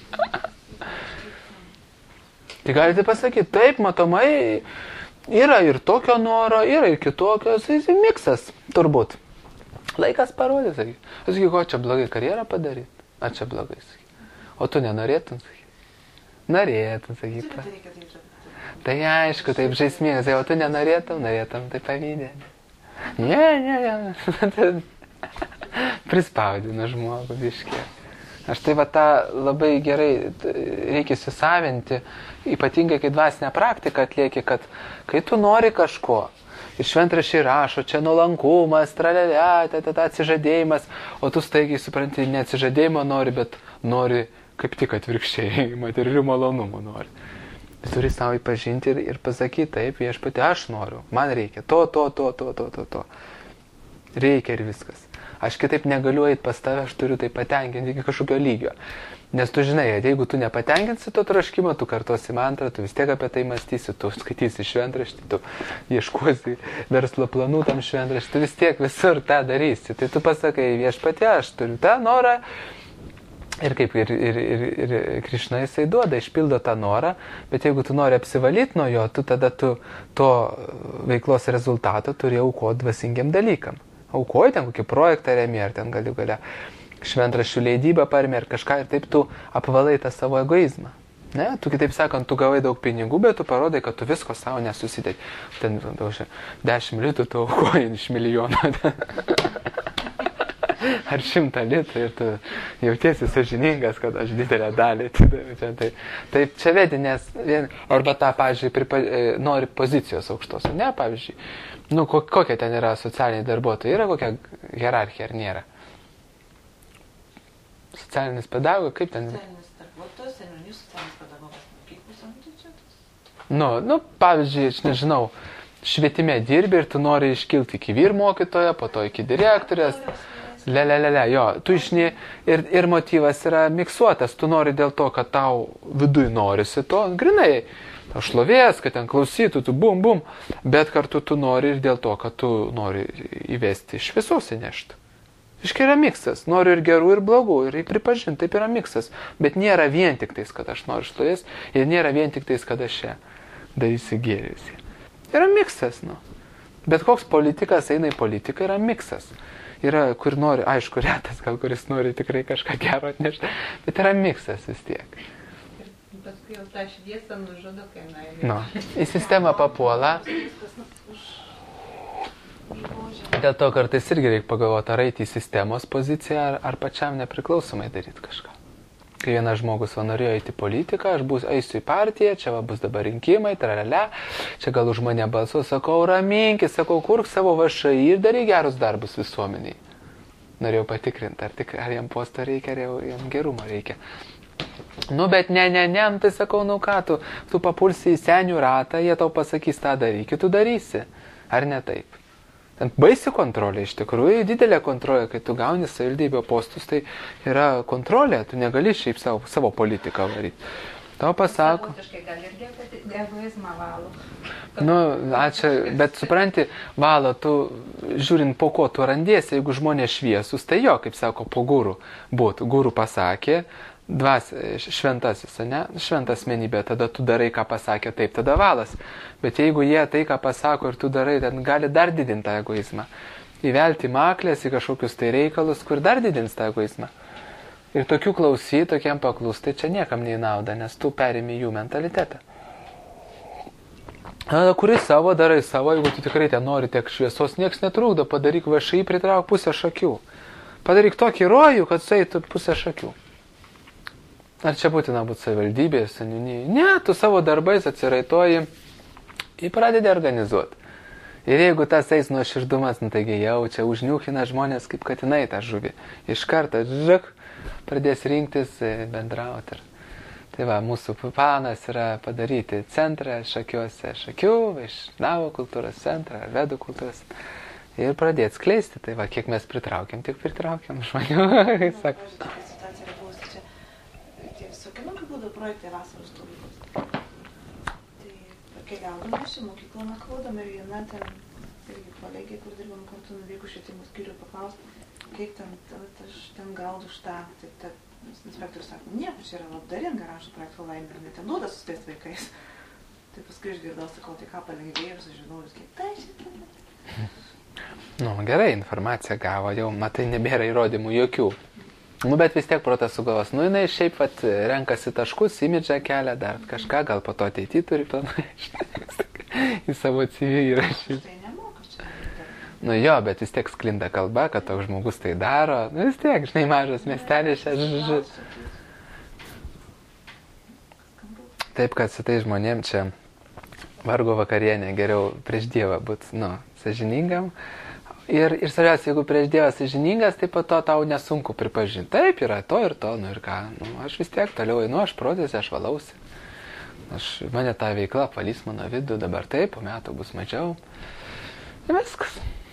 S1: Tai galite pasakyti, taip, matomai, yra ir tokio noro, yra ir kitokios, jis miksas, turbūt. Laikas parodė, sakyk. Aš sakyk, o čia blogai karjerą padaryti? A čia blogai, sakyk. O tu nenorėtum, sakyk. Norėtum, sakyk. Tai aišku, taip žaismingas, o tu nenorėtum, norėtum, tai pavydė. Ne, ne, ne. Prispaudino žmogų biškė. Aš tai va tą labai gerai reikia įsisavinti, ypatingai kai dvasinę praktiką atlieki, kad kai tu nori kažko, ir šventraščiai rašo, čia nuolankumas, tralelė, tata, atsižadėjimas, o tu staigiai supranti, ne atsižadėjimo nori, bet nori kaip tik atvirkščiai, materialių malonumų nori. Tu turi savo įpažinti ir, ir pasakyti, taip, viešpatie, aš noriu, man reikia to, to, to, to, to, to, to. Reikia ir viskas. Aš kitaip negaliu eiti pas tave, aš turiu tai patenkinti iki kažkokio lygio. Nes tu žinai, jeigu tu nepatenkinsi to troškimo, tu kartosi mantrą, tu vis tiek apie tai mąstysi, tu skaitysi šventraštį, tu ieškosi verslo planų tam šventraštį, tu vis tiek visur tą darysi. Tai tu pasakai, viešpatie, aš turiu tą norą. Ir kaip ir, ir, ir, ir Krišna jisai duoda, išpildo tą norą, bet jeigu tu nori apsivalyti nuo jo, tu tada tu to veiklos rezultato turi aukoti dvasingiam dalykam. Aukoji ten kokį projektą remi, ar ten galiu galia šventraščių leidybą paremi, ar kažką, ir taip tu apvalai tą savo egoizmą. Ne? Tu kitaip sakant, tu gavai daug pinigų, bet tu parodai, kad tu visko savo nesusidėti. Ten dešimt litų tu aukoji iš milijono. Ar šimtą litų ir tu jautiesi sąžiningas, kad aš didelę dalį atidaviau. Taip, taip čia vedi, nes vien, arba tą, pavyzdžiui, pripa, nori pozicijos aukštos. Ne, pavyzdžiui, nu, kokia ten yra socialiniai darbuotojai, yra kokia hierarchija ar nėra? Socialinis pedagogas, kaip ten?
S3: Socialinis darbuotojas, seniūnys, socialinis pedagogas, mokyklų samdyčias.
S1: Nu, nu, pavyzdžiui, aš nežinau, švietime dirbi ir tu nori iškilti iki vyr mokytojo, po to iki direktorės. Le, le, le, le, jo, tu išni ir, ir motyvas yra miksuotas, tu nori dėl to, kad tau viduj norisi to, grinai, tau šlovės, kad ten klausytų, tu bum, bum, bet kartu tu nori ir dėl to, kad tu nori įvesti šviesos įnešti. Iškai yra miksas, noriu ir gerų, ir blogų, ir pripažinti, taip yra miksas, bet nėra vien tik tais, kad aš noriu šlovės, ir nėra vien tik tais, kad aš čia darysiu gėriusi. Yra miksas, nu. Bet koks politikas eina į politiką, yra miksas. Yra, kur nori, aišku, retas, gal kuris nori tikrai kažką gero atnešti, bet yra miksas vis tiek.
S2: Ir paskui jau tą šviesą nužudo, kai nailė.
S1: Nu, į sistemą papuola. Dėl to kartais irgi reikia pagalvoti, ar eiti į sistemos poziciją, ar, ar pačiam nepriklausomai daryti kažką. Kai vienas žmogus va norėjo eiti į politiką, aš bus, eisiu į partiją, čia va bus dabar rinkimai, tralele, čia gal už mane balsuos, sakau, raminkis, sakau, kurk savo V Š I ir daryk gerus darbus visuomeniai. Norėjau patikrinti, ar, tik, ar jam posto reikia, ar jau jam gerumo reikia. Nu, bet ne, ne, ne, tai sakau, nu ką, tu, tu papulsi į senių ratą, jie tau pasakys tą daryti, tu darysi, ar ne taip. Ten baisi kontrolė, iš tikrųjų, didelė kontrolė, kai tu gauni savivaldybės postus, tai yra kontrolė, tu negali šiaip savo, savo politiką varyti. Tau pasako.
S2: Gal ir egoizmą valo.
S1: Nu, ačiū, bet supranti, valo, tu žiūrint po ko tu randiesi, jeigu žmonės šviesus, tai jo, kaip sako, po gurų būtų. Gurų pasakė, dvas, šventasis, ne? Šventas asmenybė, tada tu darai, ką pasakė, taip, tada valas. Bet jeigu jie tai, ką pasako ir tu darai, ten gali dar didinti tą egoizmą. Įvelti maklės į kažkokius tai reikalus, kur dar didins tą egoizmą. Ir tokių klausy, tokiam paklus, tai čia niekam nei nauda, nes tu perimi jų mentalitetą. Na, kuris savo, darai savo, jeigu tu tikrai ten nori tiek šviesos, nieks netrukdo, padaryk V Š I, pritrauk pusę šakių. Padaryk tokį rojų, kad sueitų pusę šakių. Ar čia būtina būti savivaldybėje, seniūnijai? Ne, tu savo darbais atsiraitoji Jį pradedi organizuoti. Ir jeigu tas eis nuoširdumas, nu taigi jaučia, užniuchina žmonės kaip katinai tą žuvį. Iš karto, žak, pradės rinktis, bendrauti. Tai va, mūsų planas yra padaryti centrą Šakiuose, Šakių, Vaišnavo kultūros centrą, Vedų kultūros. Ir pradėti skleisti. Tai va, kiek mes pritraukiam, tiek pritraukiam žmonių.
S3: Sako. Tokia situacija yra buvusi čia. Tie visokie, nu, kaip būdavo projektai vasaros stovyklos. Keliaudom iš mokyklą nakvodom ir viena ten irgi kolegė, kur dirbam kartu, nuvykus švietimo skyrių paklaust, kiek ten, aš ten gaudų už tą, tai ta inspektorius sako, nieko, čia yra labdaringa, rašo projekto laimė, ir ten duoda su tais vaikais. Tai paskui išgirdau, sakau, tai ką palengvėjau, sužinau, jūs kiek, tai šitą.
S1: Nu, gerai, informaciją gavo, jau, matai, nebėra įrodymų jokių. Nu, bet vis tiek protas sugalvos. Nu, jinai šiaip vat renkasi taškus, imidžą kelia, dar kažką, gal po to ateityje turi planuoti į savo C V įrašyti.
S3: Tai nemoka čia.
S1: Nu jo, bet vis tiek sklinda kalba, kad toks žmogus tai daro. Nu, vis tiek, žinai, mažas miestelis čia. Taip, kad su tai žmonėm čia vargo vakarienė, geriau prieš Dievą būt, nu, sąžiningam. Ir, ir svarbiausia, jeigu prieš Dievą sąžiningas, tai po to tau nesunku pripažinti. Taip, yra to ir to, nu ir ką. Nu, aš vis tiek toliau einu, aš protėse, aš valausi. Aš, mane ta veikla palys mano vidų, dabar taip, po metų bus mažiau. Ir viskas.